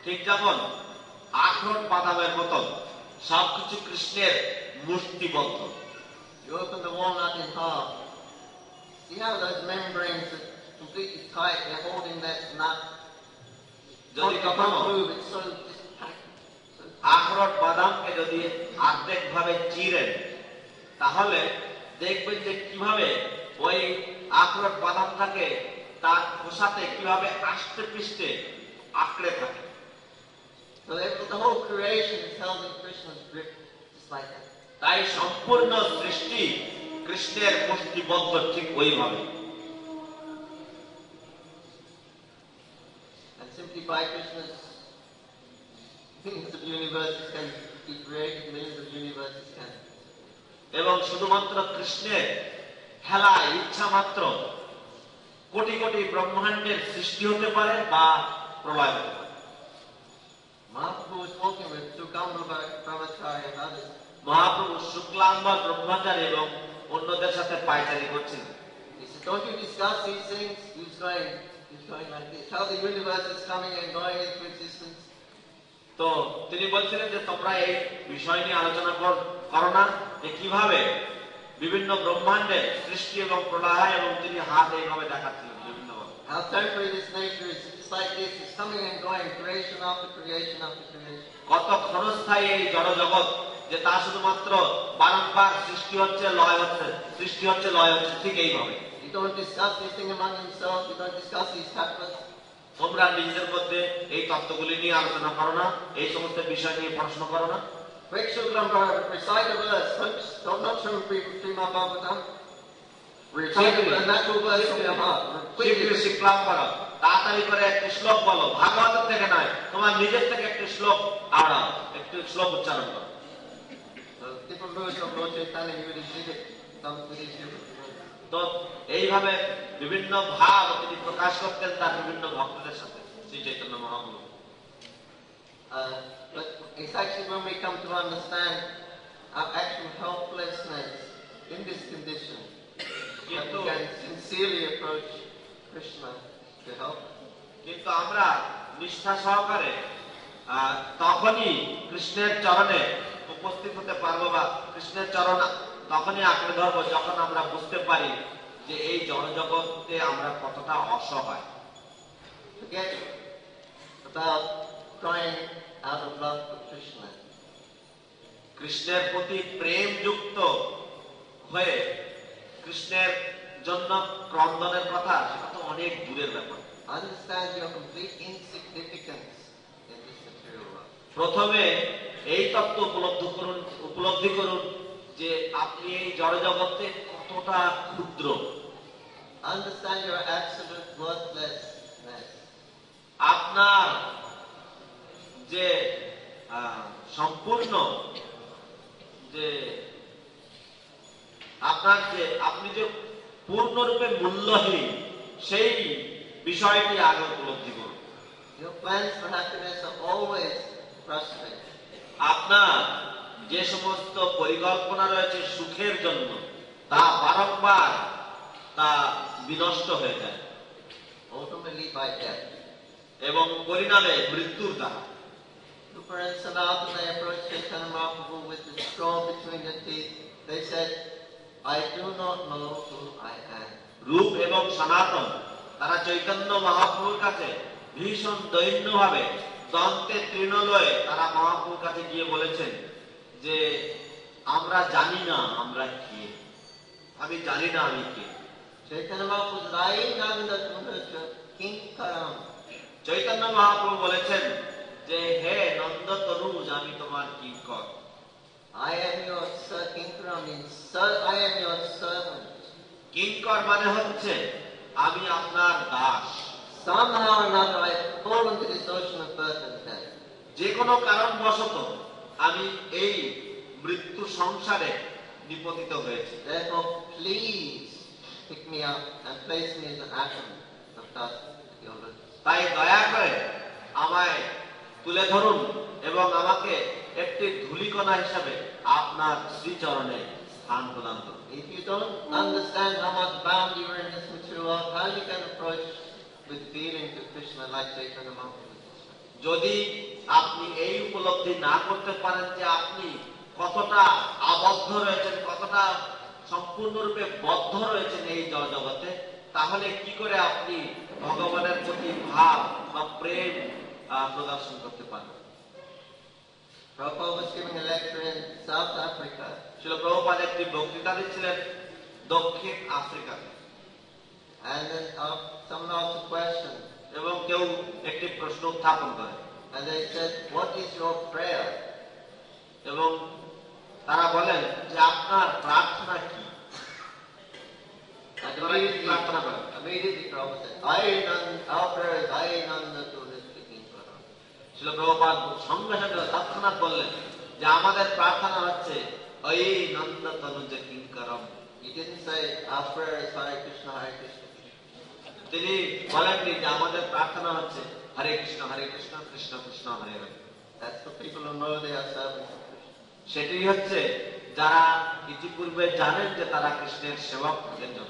ঠিক যেমন আখরোট বাদামের মতন সবকিছু কৃষ্ণের মুষ্টিবদ্ধ। You open the walnut in half. See how those membranes are completely tight? They're holding that nut. যদি Not কখনো move. It's so just packed. আখরোট বাদামকে যদি অর্ধেক ভাবে চিরেন তাহলে দেখবেন যে কিভাবে ওই আখরোট বাদামটাকে তার খোসাতে কিভাবে আষ্টে পৃষ্ঠে আঁকড়ে থাকে। So the whole creation is held in Krishna's grip, just like that. তাই সম্পূর্ণ সৃষ্টি কৃষ্ণের মুষ্টিবদ্ধ ঠিক ওইভাবে। And simply by Krishna's millions of universes can be created, millions of universes can. এবং শুধুমাত্র কৃষ্ণের খেলায় ইচ্ছা মাত্র কোটি কোটি ব্রহ্মাণ্ডের সৃষ্টি হতে পারে বা প্রলয় হতে পারে। Mahaprabhu was walking with Sukamba Brahmacharya and others. Mahaprabhu Shuklambar ব্রহ্মচারী এবং অন্যদের সাথে পায়চারি করছিলেন। He said, don't you discuss these things? He's going like this. How the universe is coming and going into existence. তো তিনি বলছিলেন যে তোমরা এই বিষয় নিয়ে আলোচনা করো না যে কিভাবে বিভিন্ন ব্রহ্মাণ্ডের সৃষ্টি এবং প্রলয়, এবং তিনি হাত এইভাবে দেখাচ্ছিলেন বিভিন্নভাবে। How temporary this nature is. It's like this. It's coming and going, creation after creation after creation. কত ক্ষণস্থায়ী এই জড় জগৎ যে তা শুধুমাত্র বারংবার সৃষ্টি হচ্ছে লয় হচ্ছে, সৃষ্টি হচ্ছে লয় হচ্ছে, ঠিক এইভাবে। You don't discuss this thing among yourselves. You don't discuss these tattwas. তোমরা নিজেদের মধ্যে এই তত্ত্বগুলি নিয়ে আলোচনা করো না, এই সমস্ত বিষয় নিয়ে পড়াশোনা করো না। Quick, Shukramba, recite a verse. Don't not from Srimad Bhagavatam. Recite a natural verse from your heart. শীঘ্র শিক্ষলাভ করো, তাড়াতাড়ি করে একটি শ্লোক বলো, ভাগবত থেকে নয়, তোমার নিজের থেকে একটি শ্লোক আওড়াও, একটি শ্লোক উচ্চারণ করো। Different version of Lord Chaitanya, you will exhibit some with his different. তো এইভাবে বিভিন্ন ভাব তিনি প্রকাশ করতেন তার বিভিন্ন ভক্তদের সাথে, Shri Chaitanya Mahaprabhu. But it's actually when we come to understand our actual helplessness in this condition that we can sincerely approach Krishna to help us. কিন্তু আমরা নিষ্ঠা সহকারে তখনই কৃষ্ণের চরণে উপস্থিত হতে পারবো বা কৃষ্ণের চরণ তখনই আঁকড়ে ধরবো যখন আমরা বুঝতে পারি যে এই জড়জগতে আমরা কতটা অসহায়। Forget about crying out of love for Krishna. কৃষ্ণের প্রতি প্রেম যুক্ত হয়ে কৃষ্ণের জন্য ক্রন্দনের কথা, সেটা তো অনেক দূরের ব্যাপার। Understand your complete insignificance in this material world. প্রথমে এই তত্ত্ব উপলব্ধি করুন যে আপনি এই জড়জগতে কতটা ক্ষুদ্র। Understand your absolute worthlessness. আপনার যে সম্পূর্ণ যে আপনার যে আপনি যে পূর্ণরূপে মূল্যহীন সেই বিষয়টি আগে উপলব্ধি করুন। Your plans for happiness are always frustrated. আপনার যে সমস্ত পরিকল্পনা রয়েছে সুখের জন্য তা বারংবার তা বিনষ্ট হয়ে যায়, Ultimately by death. এবং পরিণামে মৃত্যুর দ্বারা। Rupa and Sanatana, they approached Chaitanya Mahaprabhu with the straw between their teeth. They said, I do not know who I am. রূপ এবং সনাতন তারা চৈতন্য মহাপ্রভুর কাছে ভীষণ দৈন্যভাবে দন্তে তৃণলয়ে তারা মহাপ্রভুর কাছে গিয়ে বলেছেন যে আমরা জানি না আমরা কে, আমি জানি না আমি কে। Chaitanya Mahaprabhu said, I am the Kinkaram. Chaitanya Mahaprabhu বলেছেন যে হে নন্দ তনুজ, আমি তোমার কিঙ্কর। I am your Kinkaram means I am your servant. কিঙ্কর মানে হচ্ছে আমি আপনার Das. Somehow or another I fall into this ocean of birth and death. যে কোনো কারণবশত আমি এই মৃত্যু সংসারে নিপতিত হয়েছি। Therefore, please pick me up and place me as an atom of dust at your lotus. তাই দয়া করে আমায় তুলে ধরুন এবং আমাকে একটি ধূলিকণা হিসাবে আপনার শ্রীচরণে স্থান প্রদান করুন। If you don't understand how much bound you are in this material world, how you can approach with feeling to Krishna like Chaitanya Mahaprabhu? যদি আপনি এই উপলব্ধি না করতে পারেন যে আপনি কতটা আবদ্ধ রয়েছেন, কতটা সম্পূর্ণরূপে বদ্ধ রয়েছেন এই জগতে, তাহলে কি করে আপনি ভগবানের প্রতি ভাব বা প্রেম প্রদর্শন করতে পারেন? Prabhupada was giving a lecture in South Africa, ছিল প্রভুপাদ একটি বক্তৃতা দিচ্ছিলেন দক্ষিণ আফ্রিকাতে, and then someone asked a question, এবং কেউ একটি প্রশ্ন উত্থাপন করে, and they said, "What is your prayer?" এবং তারা বলেন যে আপনার প্রার্থনা কি? And আপনারা কি প্রার্থনা করেন? immediately Prabhupada said, "Our prayer is Ainanda to this speaking Quran." ছিল প্রভুপাদ সঙ্গে সঙ্গে তৎক্ষণাৎ বললেন যে আমাদের প্রার্থনা হচ্ছে ওই Nanda Tanuj কিঙ্করম। He didn't say, "Our prayer is Hare Krishna, Hare Krishna." তিনি বলেননি যে আমাদের প্রার্থনা হচ্ছে হরে Krishna Krishna Krishna Hare Hare. That's for people who know they are servants of Krishna. সেটি হচ্ছে যারা ইতিপূর্বে জানেন যে তারা কৃষ্ণের সেবক তাদের জন্য।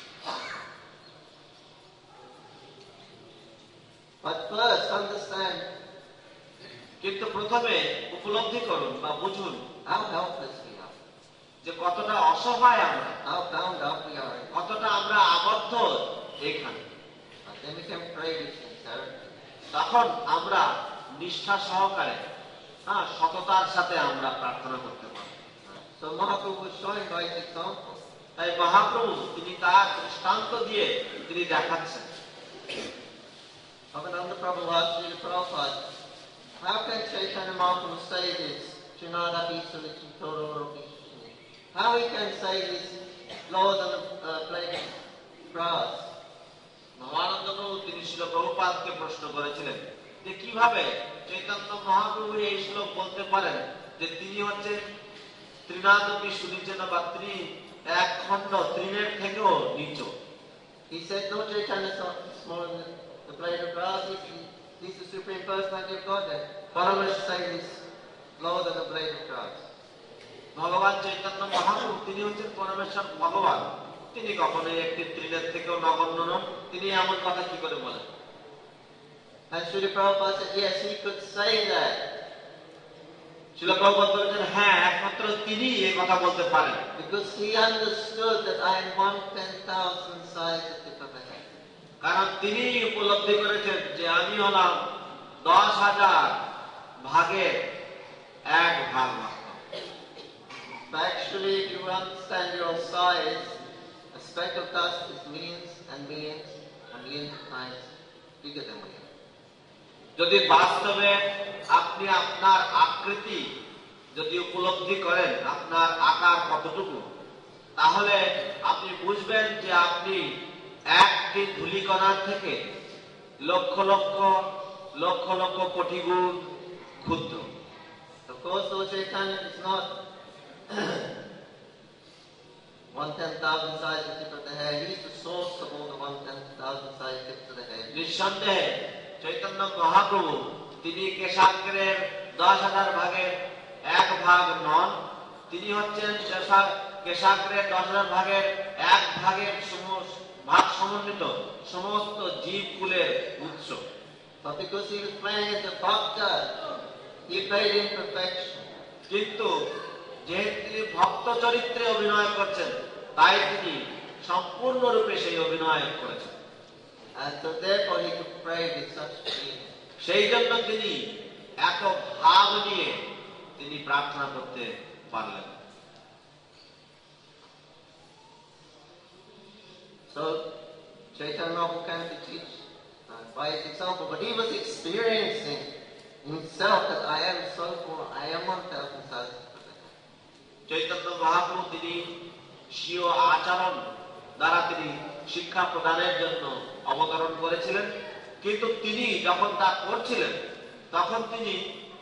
But first, understand কিন্তু প্রথমে উপলব্ধি করুন বা বুঝুন how helpless we are, যে কতটা অসহায় আমরা, how bound up we are. কতটা আমরা আবদ্ধ এখানে। But then we can pray with sincerity. তখন আমরা নিষ্ঠা সহকারে, সততার সাথে আমরা প্রার্থনা করতে পারি। So Mahaprabhu was showing by his example. তাই মহাপ্রভু তিনি তার দৃষ্টান্ত দিয়ে তিনি দেখাচ্ছেন। Bhaktivedanta Prabhu asked Srila Prabhupada, how can Chaitanya Mahaprabhu say this? Chinada Bhisuliki Tororo Bhishni. How he can say this Lord on the blade of grass? Bhabananda প্রভু তিনি ছিল প্রভুপাদকে প্রশ্ন করেছিলেন যে কিভাবে চৈতন্য মহাপ্রভু এই শ্লোক বলতে পারেন যে তিনি হচ্ছেন ত্রিনাদপি সুনিচেন বা এক খণ্ড তৃণের থেকেও নিচু। He said, no, Chaitanya is not smaller than the blade of grass. He's the Supreme Personality of Godhead. Paramahansa say this Lord on the blade of grass. ভগবান চৈতন্য মহাপ্রভু তিনি হচ্ছেন পরমেশ্বর ভগবান, তিনি কখনোই একটি তৃণের থেকেও নগণ্য নন। তিনি এমন কথা কি করে বলেন? And Srila Prabhupada said, yes, he could say that. শিল প্রভুপাদ বলেছেন হ্যাঁ, একমাত্র তিনি এই কথা বলতে পারেন। Because he understood that I am 1/10,000 size of the tip of a hair. কারণ তিনি উপলব্ধি করেছেন যে আমি হলাম 10,000 ভাগের এক ভাগ মাত্র। But actually, if you understand your size, a speck of dust is millions and millions and millions of times bigger than we are. যদি বাস্তবে আপনি আপনার আকৃতি যদি উপলব্ধি করেন, আপনার আকার কতটুকু, তাহলে আপনি বুঝবেন যে আপনি একটি ধূলিকণার থেকে লক্ষ লক্ষ লক্ষ লক্ষ কোটি গুণ ক্ষুদ্র। Of course, Lord Chaitanya is not 1/10,000 size of the tip of the hair. He is the source of all the 1/10,000 size tips of the hair. নিঃসন্দেহে চৈতন্য মহাপ্রভু তিনি কেশাগ্রের 10,000 ভাগের এক ভাগ নন, তিনি হচ্ছেন কেশাগ্রের 10,000 ভাগের এক ভাগের ভাগ সমন্বিত সমস্ত জীবকুলের উৎস। But because he was playing as a bhakta, he played in perfection. কিন্তু যেহেতু তিনি ভক্ত চরিত্রে অভিনয় করছেন, তাই তিনি সম্পূর্ণরূপে সেই অভিনয় করেছেন। And so therefore he could pray with such feeling. সেই জন্য তিনি এত ভাব নিয়ে তিনি প্রার্থনা করতে পারলেন। So Chaitanya Mahaprabhu came to teach by his example, but he was experiencing himself that I am so full, I am 1,000 size. Chaitanya Mahaprabhu তিনি স্বীয় আচরণ দ্বারা তিনি শিক্ষা প্রদানের জন্য অবতরণ করেছিলেন, কিন্তু তিনি যখন তা করছিলেন তখন তিনি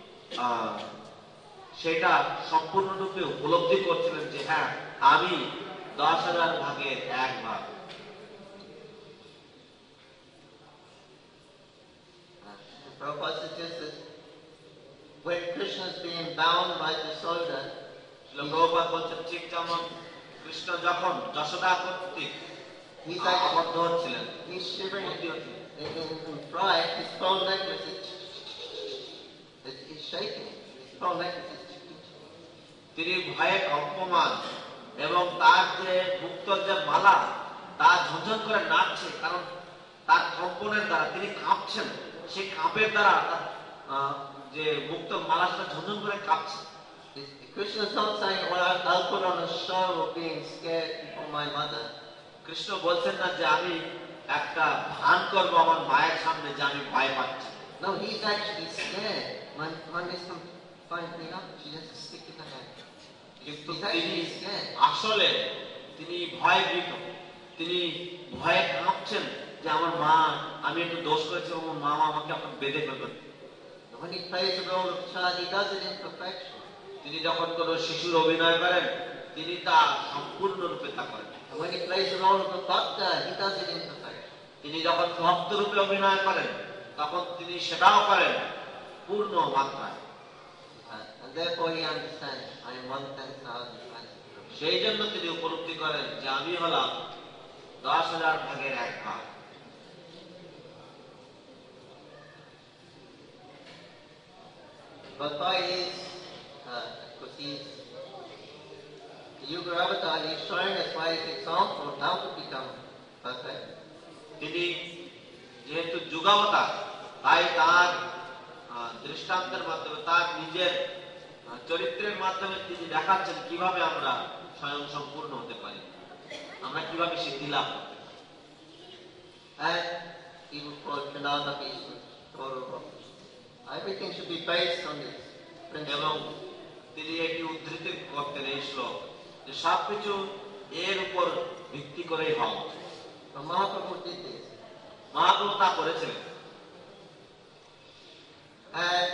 সেটা সম্পূর্ণরূপে উপলব্ধি করছিলেন যে হ্যাঁ, আমি 10,000 ভাগের এক ভাগ। Prabhupada suggests that when Krishna is being bound by Yasoda, Prabhupada বলছেন ঠিক যেমন কৃষ্ণ যখন যশোদা কর্তৃক he's like আবদ্ধ হচ্ছিলেন, he's shivering in pride. His pearl necklace is shaking. His whole neck is just... তিনি ভয়ে কম্পমান এবং তার যে মুক্তোর যে মালা তা ঝনঝন করে নাচছে, কারণ তার কম্পনের দ্বারা তিনি কাঁপছেন। সেই কাঁপের দ্বারা তার যে মুক্ত মালা সেটা ঝনঝন করে কাঁপছে। Krishna is not saying, well, I'll put on a show of being scared before my mother. Krishna বলছেন না যে আমি একটা ভান করবো আমার মায়ের সামনে যে আমি ভয় পাচ্ছি। No, he's actually scared. When this comes finds me up, she has a stick in her hand. কিন্তু He's তিনি actually scared. আসলে তিনি ভয়ভীত, তিনি ভয়ে কাঁপছেন যে আমার মা, আমি একটু দোষ করেছি, আমার মা আমাকে আপনার বেঁধে ফেলবেন। When he plays the role of child, he does it in perfection. তিনি যখন কোনো শিশুর অভিনয় করেন তিনি তা সম্পূর্ণরূপে তা করেন। And when he plays the role of a bhakta, he does it in perfection. তিনি যখন ভক্ত রূপে অভিনয় করেন তখন তিনি সেটাও করেন পূর্ণ মাত্রায়। And therefore he understands, I am 1/10,000 times. সেই জন্য তিনি উপলব্ধি করেন যে আমি হলাম 10,000 ভাগের 1 ভাগ। But by his, because he's the Yuga Avatar, he's showing us by his example how to become perfect. তিনি যেহেতু যুগাবতার, তাই তার দৃষ্টান্তের মাধ্যমে, তার নিজের চরিত্রের মাধ্যমে তিনি দেখাচ্ছেন কিভাবে আমরা স্বয়ং সম্পূর্ণ হতে পারি, আমরা কিভাবে সিদ্ধি লাভ করতে পারি। And he will quote Kanada Vishnu, everything should be based on this এবং principle. তিনি এটি উদ্ধৃতি করতেন এই শ্লোক যে সবকিছু এর উপর ভিত্তি করেই হওয়া উচিত। So Mahaprabhu did this. Mahaprabhu তা করেছিলেন। And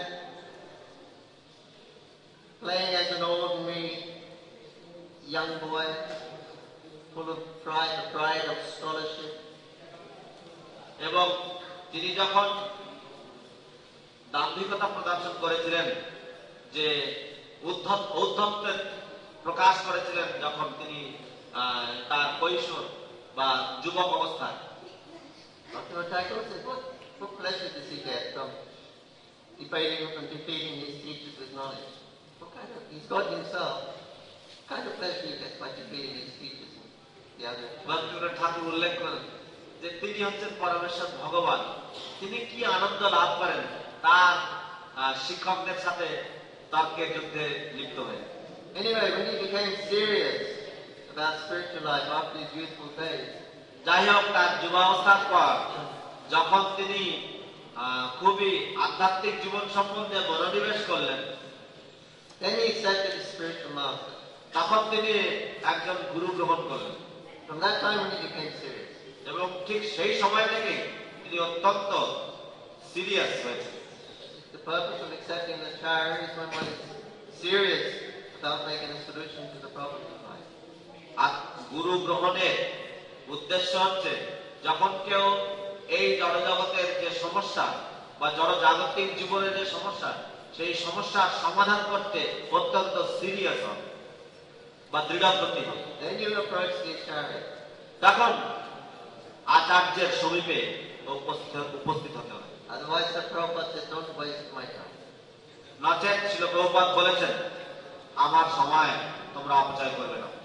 playing as an ordinary young boy, full of pride, the pride of scholarship, এবং তিনি যখন দাম্ভিকতা প্রদর্শন করেছিলেন, যে ঔদ্ধত্যের প্রকাশ করেছিলেন যখন তিনি তার কৈশোর বা যুবক অবস্থায়, Bhaktivinoda Thakur said, what pleasure does he get from debating and defeating his teachers with knowledge? He's God himself. What kind of pleasure he gets by defeating his teachers and the other? Bhaktivinod ঠাকুর উল্লেখ করেন যে তিনি হচ্ছেন পরমেশ্বর ভগবান, তিনি কি আনন্দ লাভ করেন তার শিক্ষকদের সাথে তর্কে যুদ্ধে লিপ্ত হয়ে। Anyway, when he became serious about spiritual life after his youthful days, যাই হোক, তার যুবাবস্থার পর যখন তিনি খুবই আধ্যাত্মিক জীবন সম্বন্ধে মনোনিবেশ করলেন, then he accepted his spiritual master. তখন তিনি একজন গুরু গ্রহণ করলেন। From that time when he became serious. এবং ঠিক সেই সময় থেকে তিনি অত্যন্ত সিরিয়াস হয়েছেন। The purpose of accepting the charity is when one is serious about making a solution to the problems of life. আর গুরু গ্রহণের উদ্দেশ্য হচ্ছে যখন কেউ এই জড়জগতের যে সমস্যা বা জড়জাগতিক জীবনের যে সমস্যা, সেই সমস্যার সমাধান করতে অত্যন্ত সিরিয়াস হবে বা দৃঢ়প্রতিজ্ঞ হবে। Then you approach the charity. তখন আচার্যের সমীপে উপস্থিত হতে হবে। Otherwise, the Prabhupada says, don't waste my time. নচেত শ্রীল প্রভুপাদ বলেছেন, আমার সময় তোমরা অপচয় করবে না।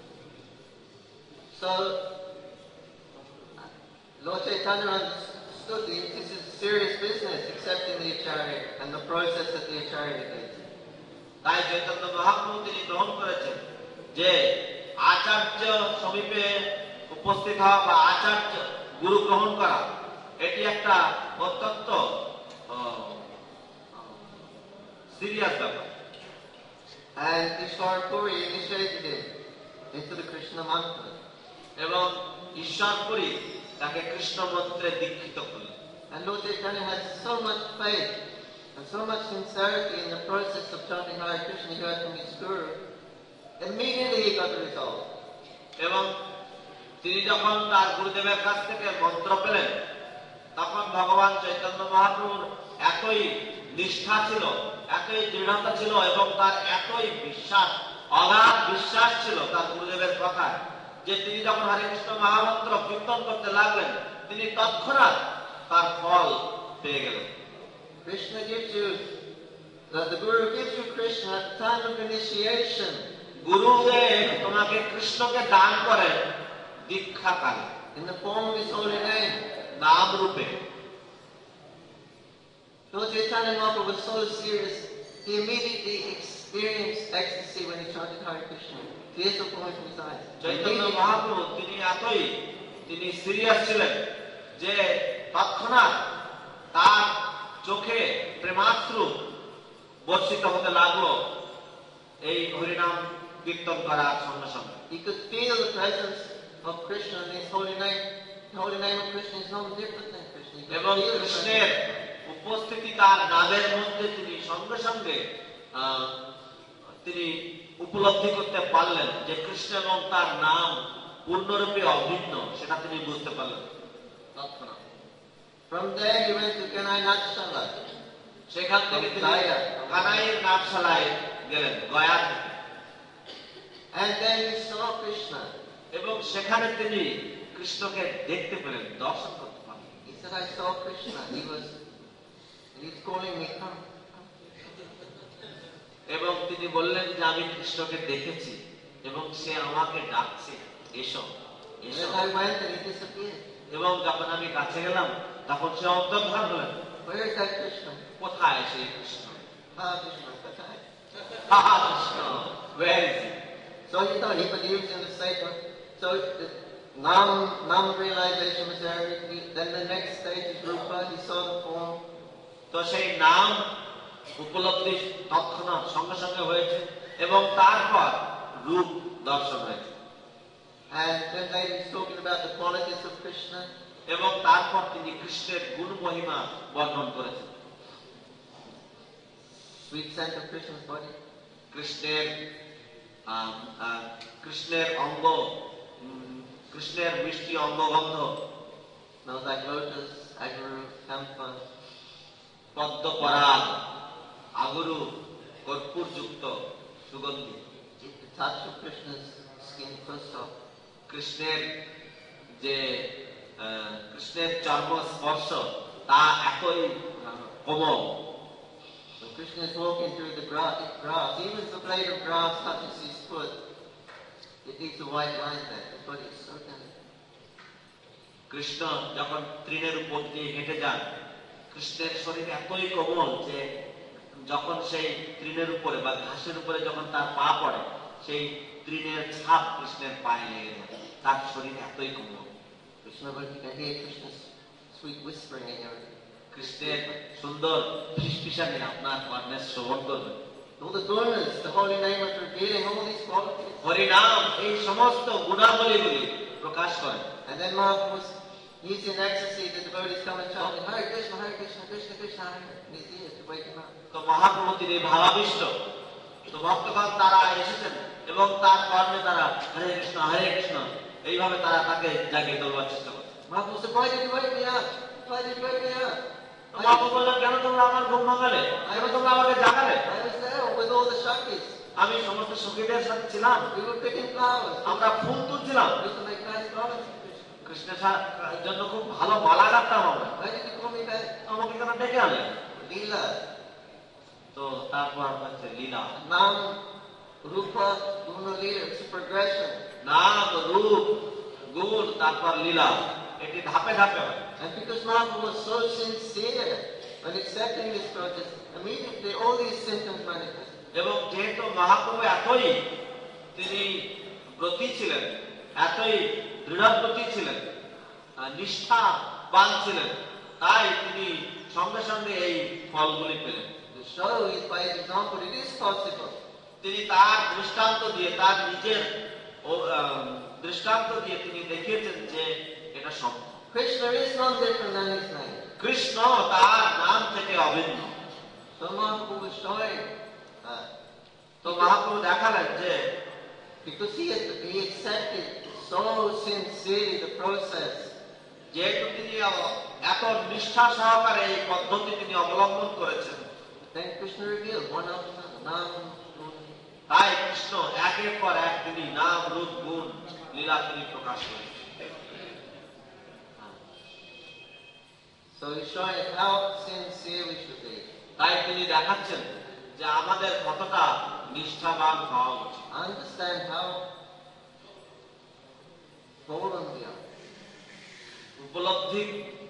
So, Lord Chaitanya understood this is serious business, accepting the acharya and the process that the acharya goes through. তাই চৈতন্য মহাপ্রভু তিনি গ্রহণ করেছেন যে আচার্য সমীপে উপস্থিত হওয়া বা আচার্য গুরু গ্রহণ করা, এটি একটা অত্যন্ত সিরিয়াস ব্যাপার। And Ishwar Puri initiated him into the Krishna mantra. এবং ঈশ্বরপুরী তাকে কৃষ্ণ মন্ত্রে দীক্ষিত করলেন। And Lord Chaitanya had so much faith and so much sincerity in the process of chanting Hare Krishna he heard from his guru. Immediately he got the result. এবং তিনি যখন তার গুরুদেবের কাছ থেকে মন্ত্র পেলেন, তখন ভগবান চৈতন্য মহাপ্রভুর এতই নিষ্ঠা ছিল, এতই দৃঢ়তা ছিল এবং তার এতই বিশ্বাস, অগাধ বিশ্বাস ছিল তার গুরুদেবের কথায়, যে তিনি যখন হরে কৃষ্ণ মহামন্ত্র কীর্তন করতে লাগলেন, তিনি তৎক্ষণাৎ তার ফল পেয়ে গেলেন। Krishna gives you that the Guru gives you Krishna at the time of initiation. গুরুদেব তোমাকে কৃষ্ণকে দান করেন দীক্ষাকালে In the form of his holy name. নাম রূপে। Lord Chaitanya Mahaprabhu was so serious, he immediately experienced ecstasy when he chanted Hare Krishna. Tears were flowing from his eyes. Chaitanya Mahaprabhu তিনি serious ছিলেন যে তৎক্ষণাৎ তার চোখে প্রেমাশ্রু বর্ষিত হতে লাগলো এই হরিনাম কীর্তন করার সঙ্গে সঙ্গে। He could feel the presence of Krishna in his holy name. The holy name of Krishna is no different than Krishna. He could এবং feel the কৃষ্ণের presence. উপস্থিতি তার নামের মধ্যে তিনি সঙ্গে সঙ্গে তিনি উপলব্ধি করতে পারলেন যে কৃষ্ণ এবং তার নাম পূর্ণরূপে অভিন্ন, সেটা তিনি বুঝতে পারলেন তৎক্ষণাৎ। From there he went to Kanai Natshala. সেখান থেকে তিনি কানাইয়ের নাটশালায় গেলেন, গয়া থেকে। And then he saw Krishna. এবং সেখানে তিনি কৃষ্ণকে দেখতে পেলেন, দর্শন করতে পারলেন। He said, I saw Krishna. He's calling me, come. এবং তিনি বললেন যে আমি কৃষ্ণকে দেখেছি এবং সে আমাকে ডাকছে, এসো এসো। Then I went and he disappeared. এবং যখন আমি কাছে গেলাম তখন সে অন্তর্ধান হলেন। Where is that Krishna? কোথায় সেই Krishna? Ah, Krishna, Katai. Krishna, where is he? So he thought he believes in the statement. So the Nam realization was there. Then the next stage is Rupa. He saw the form. তো সেই নাম উপলব্ধি তৎক্ষণাৎ সঙ্গে সঙ্গে হয়েছে এবং তারপর রূপ দর্শন হয়েছে। And then later he's talking about the qualities of Krishna. এবং তারপর তিনি কৃষ্ণের গুণ মহিমা বর্ণন করেছেন। Sweet scent of Krishna's body. কৃষ্ণের অঙ্গ, কৃষ্ণের মিষ্টি অঙ্গগন্ধ, Smells like lotus, aguru, camphor. পদ্মপরাগ, আগরু, কর্পূরযুক্ত সুগন্ধি। The touch of Krishna's skin first off. কৃষ্ণের যে কৃষ্ণের চর্ম স্পর্শ তা এতই কোমল। When Krishna is walking through the grass, even if the blade of grass touches his foot, it leaves a white line there. His body is so tender. Krishna যখন তৃণের উপর দিয়ে হেঁটে যান, কৃষ্ণের শরীর এতই কোমল যে যখন সেই তৃণের উপরে বা ঘাসের উপরে যখন তার পা পড়ে, সেই তৃণের ছাপ কৃষ্ণের পায়ে লেগে যায়। তার শরীর এতই কোমল। Krishna, but you can hear Krishna's sweet whispering in your ear. কৃষ্ণের সুন্দর ফিসফিসানি আপনার কর্ণে শ্রবণ করবে। All the gunas, the holy name is revealing all these qualities. হরিনাম এই সমস্ত গুণাবলীগুলি প্রকাশ করে। And then Mahaprabhu, he's in ecstasy, the devotees come and chant, Hare Krishna, Hare Krishna, Krishna Krishna, Hare Hare. And he's here to wake him up. তো মহাপ্রভু তিনি ভাবাবিষ্ট, তো ভক্তগণ তারা এসেছেন এবং তার কর্মে তারা হরে কৃষ্ণ এইভাবে তারা তাকে জাগিয়ে তোলবার চেষ্টা করে। Mahaprabhu said, why did you wake me up? Why did you wake me up? Mahaprabhu বললেন, কেন তোমরা আমার ঘুম ভাঙালে, কেন তোমরা আমাকে জাগালে? I was there with all the Shaktis. আমি সমস্ত সখীদের সাথে ছিলাম, We were picking flowers. আমরা ফুল তুলছিলাম, We used to make nice garlands for Krishna. কৃষ্ণের জন্য খুব ভালো মালা গাঁথতাম আমরা। Why did you call me back? আমাকে কেন ডেকে আনলেন? Leela. তো তারপর হচ্ছে লীলা, Nam, Rupa, Guna Leela. It's a progression. নাম, রূপ, গুণ, তারপর লীলা, এটি ধাপে ধাপে হয়। And because Mahaprabhu was so sincere when accepting this process, immediately all these symptoms manifest. এবং যেহেতু মহাপ্রভু এতই তিনি ব্রতী ছিলেন, এতই দৃঢ়ব্রতী ছিলেন, নিষ্ঠাবান ছিলেন, তাই তিনি সঙ্গে সঙ্গে এই ফলগুলি পেলেন। To show is by example, it is possible. তিনি তার দৃষ্টান্ত দিয়ে, তার নিজের দৃষ্টান্ত দিয়ে তিনি দেখিয়েছেন যে এটা সম্ভব। Krishna is not different than his name. Krishna তার নাম থেকে অভিন্ন। So Mahaprabhu was showing তো মহাপ্রভু দেখালেন যে because he accepted so sincerely the process. যেহেতু তিনি এত নিষ্ঠা সহকারে এই পদ্ধতি তিনি অবলম্বন করেছেন, Then Krishna revealed one after another. Nam, Guna. তাই কৃষ্ণ একের পর এক তিনি নাম, রূপ, গুণ, লীলা তিনি প্রকাশ করেছেন। So he's showing how sincere we should be. তাই তিনি দেখাচ্ছেন যে আমাদের কতটা নিষ্ঠাবান হওয়া উচিত। Understand how fallen we are. উপলব্ধি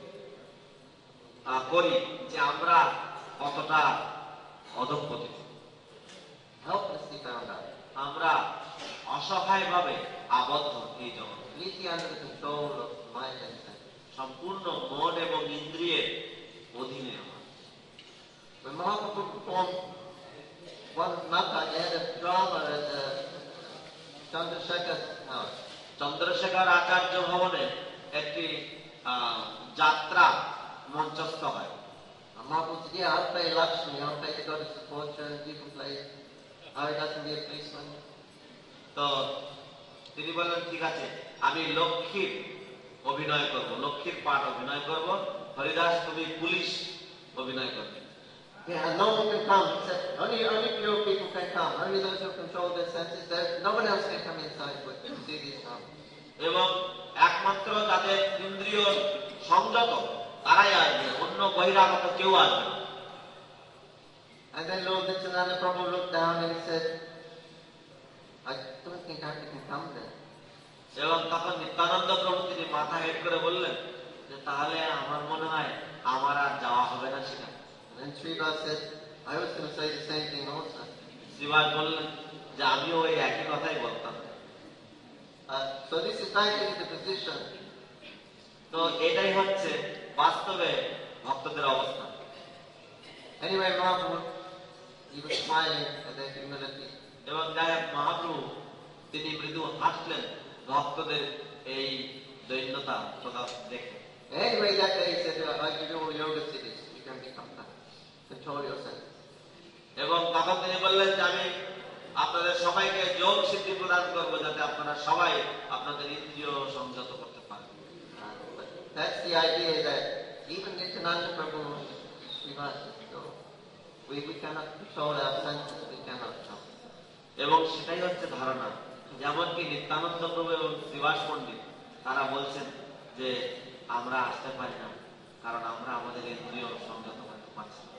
করি যে আমরা কতটা অধঃপতিত, Helplessly bound up. আমরা অসহায়ভাবে আবদ্ধ এই জগৎ, Completely under the control of mind and sense. সম্পূর্ণ মন এবং ইন্দ্রিয়ের অধীনে আমরা। When Mahaprabhu performed one Mata, he had a drama at Chandrasekhar's house. Chandrashekhar আচার্য ভবনে একটি যাত্রা মঞ্চস্থ হয়। And Mahaprabhu said, yeah, I'll play Lakshmi, I'll play the goddess of fortune, you can play Haridas and be a policeman. তো তিনি বললেন, ঠিক আছে, আমি লক্ষ্মীর অভিনয় করব, লক্ষ্মীর পাঠ অভিনয় করব, হরিদাস তুমি পুলিশ অভিনয় করবে। Yeah, and no one can come. He said, only pure people can come. Only those who control their senses. No one else can come inside to see these dramas. এবং একমাত্র যাদের ইন্দ্রিয় সংযত তারাই আসবে, অন্য বহিরাগত কেউ আসবে না। And then Lord Nityananda Prabhu looked down and he said, I don't think I can come there. এবং তখন নিত্যানন্দ প্রভু তিনি মাথা হেট করে বললেন যে তাহলে আমার মনে হয় আমার আর যাওয়া হবে না সেখানে। And Srivas said, I was going to say the same thing also. Srivas বললেন যে আমিও ওই একই কথাই বলতাম। So this is actually the position. তো এটাই হচ্ছে বাস্তবে ভক্তদের অবস্থা। Anyway, Mahaprabhu, he was smiling at their humility. এবং যাই হোক মহাপ্রভু তিনি মৃদু হাসলেন ভক্তদের এই দৈন্যতা প্রকাশ দেখে। Anyway, that day he said, I give you all yoga cities. You can become that. Control your senses. এবং তখন তিনি বললেন যে আমি আপনাদের সবাইকে যোগ সিদ্ধি প্রদান করবো যাতে আপনারা সবাই আপনাদের ইন্দ্রিয় সংযত করতে পারেন। But that's the idea that even Nityananda Prabhu, Srivas, so we cannot control our senses. We cannot come. এবং সেটাই হচ্ছে ধারণা, যেমনকি নিত্যানন্দ প্রভু এবং শ্রীবাস পণ্ডিত তারা বলছেন যে আমরা আসতে পারি না কারণ আমরা আমাদের ইন্দ্রিয় সংযত করতে পারছি না।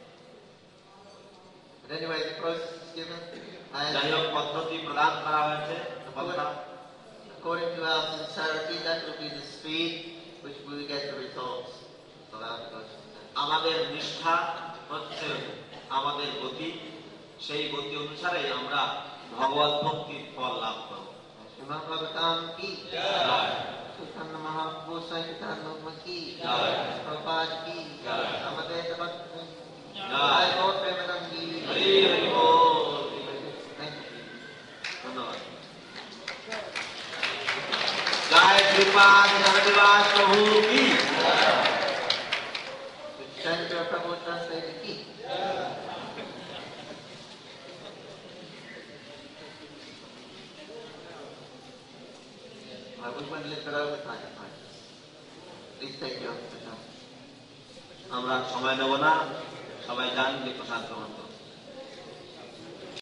But anyway, the process is given. যাই হোক পদ্ধতি প্রদান করা হয়েছে, According to our sincerity, that will be the speed which we will get the results of our devotion. আমাদের নিষ্ঠা হচ্ছে আমাদের গতি, সেই গতি অনুসারে আমরা ভগবত ভক্তির ফল লাভ করব। Srimad Bhagavatam ki jai. Chaitanya Mahaprabhu Sankirtan ki jai. Prabhupada ki jai. Amadeta Bhakti jai. Gaur Premanandi Hari Hari ball. Thank you. ধন্যবাদ। জয় শ্রীপাদ জগন্নাথ প্রভু কি Chandra Prabhu translated ki. I would want to live it over time. Please take your time. আমরা সময় নেব না, সবাই জান যে প্রসাদ গ্রহণ করুন।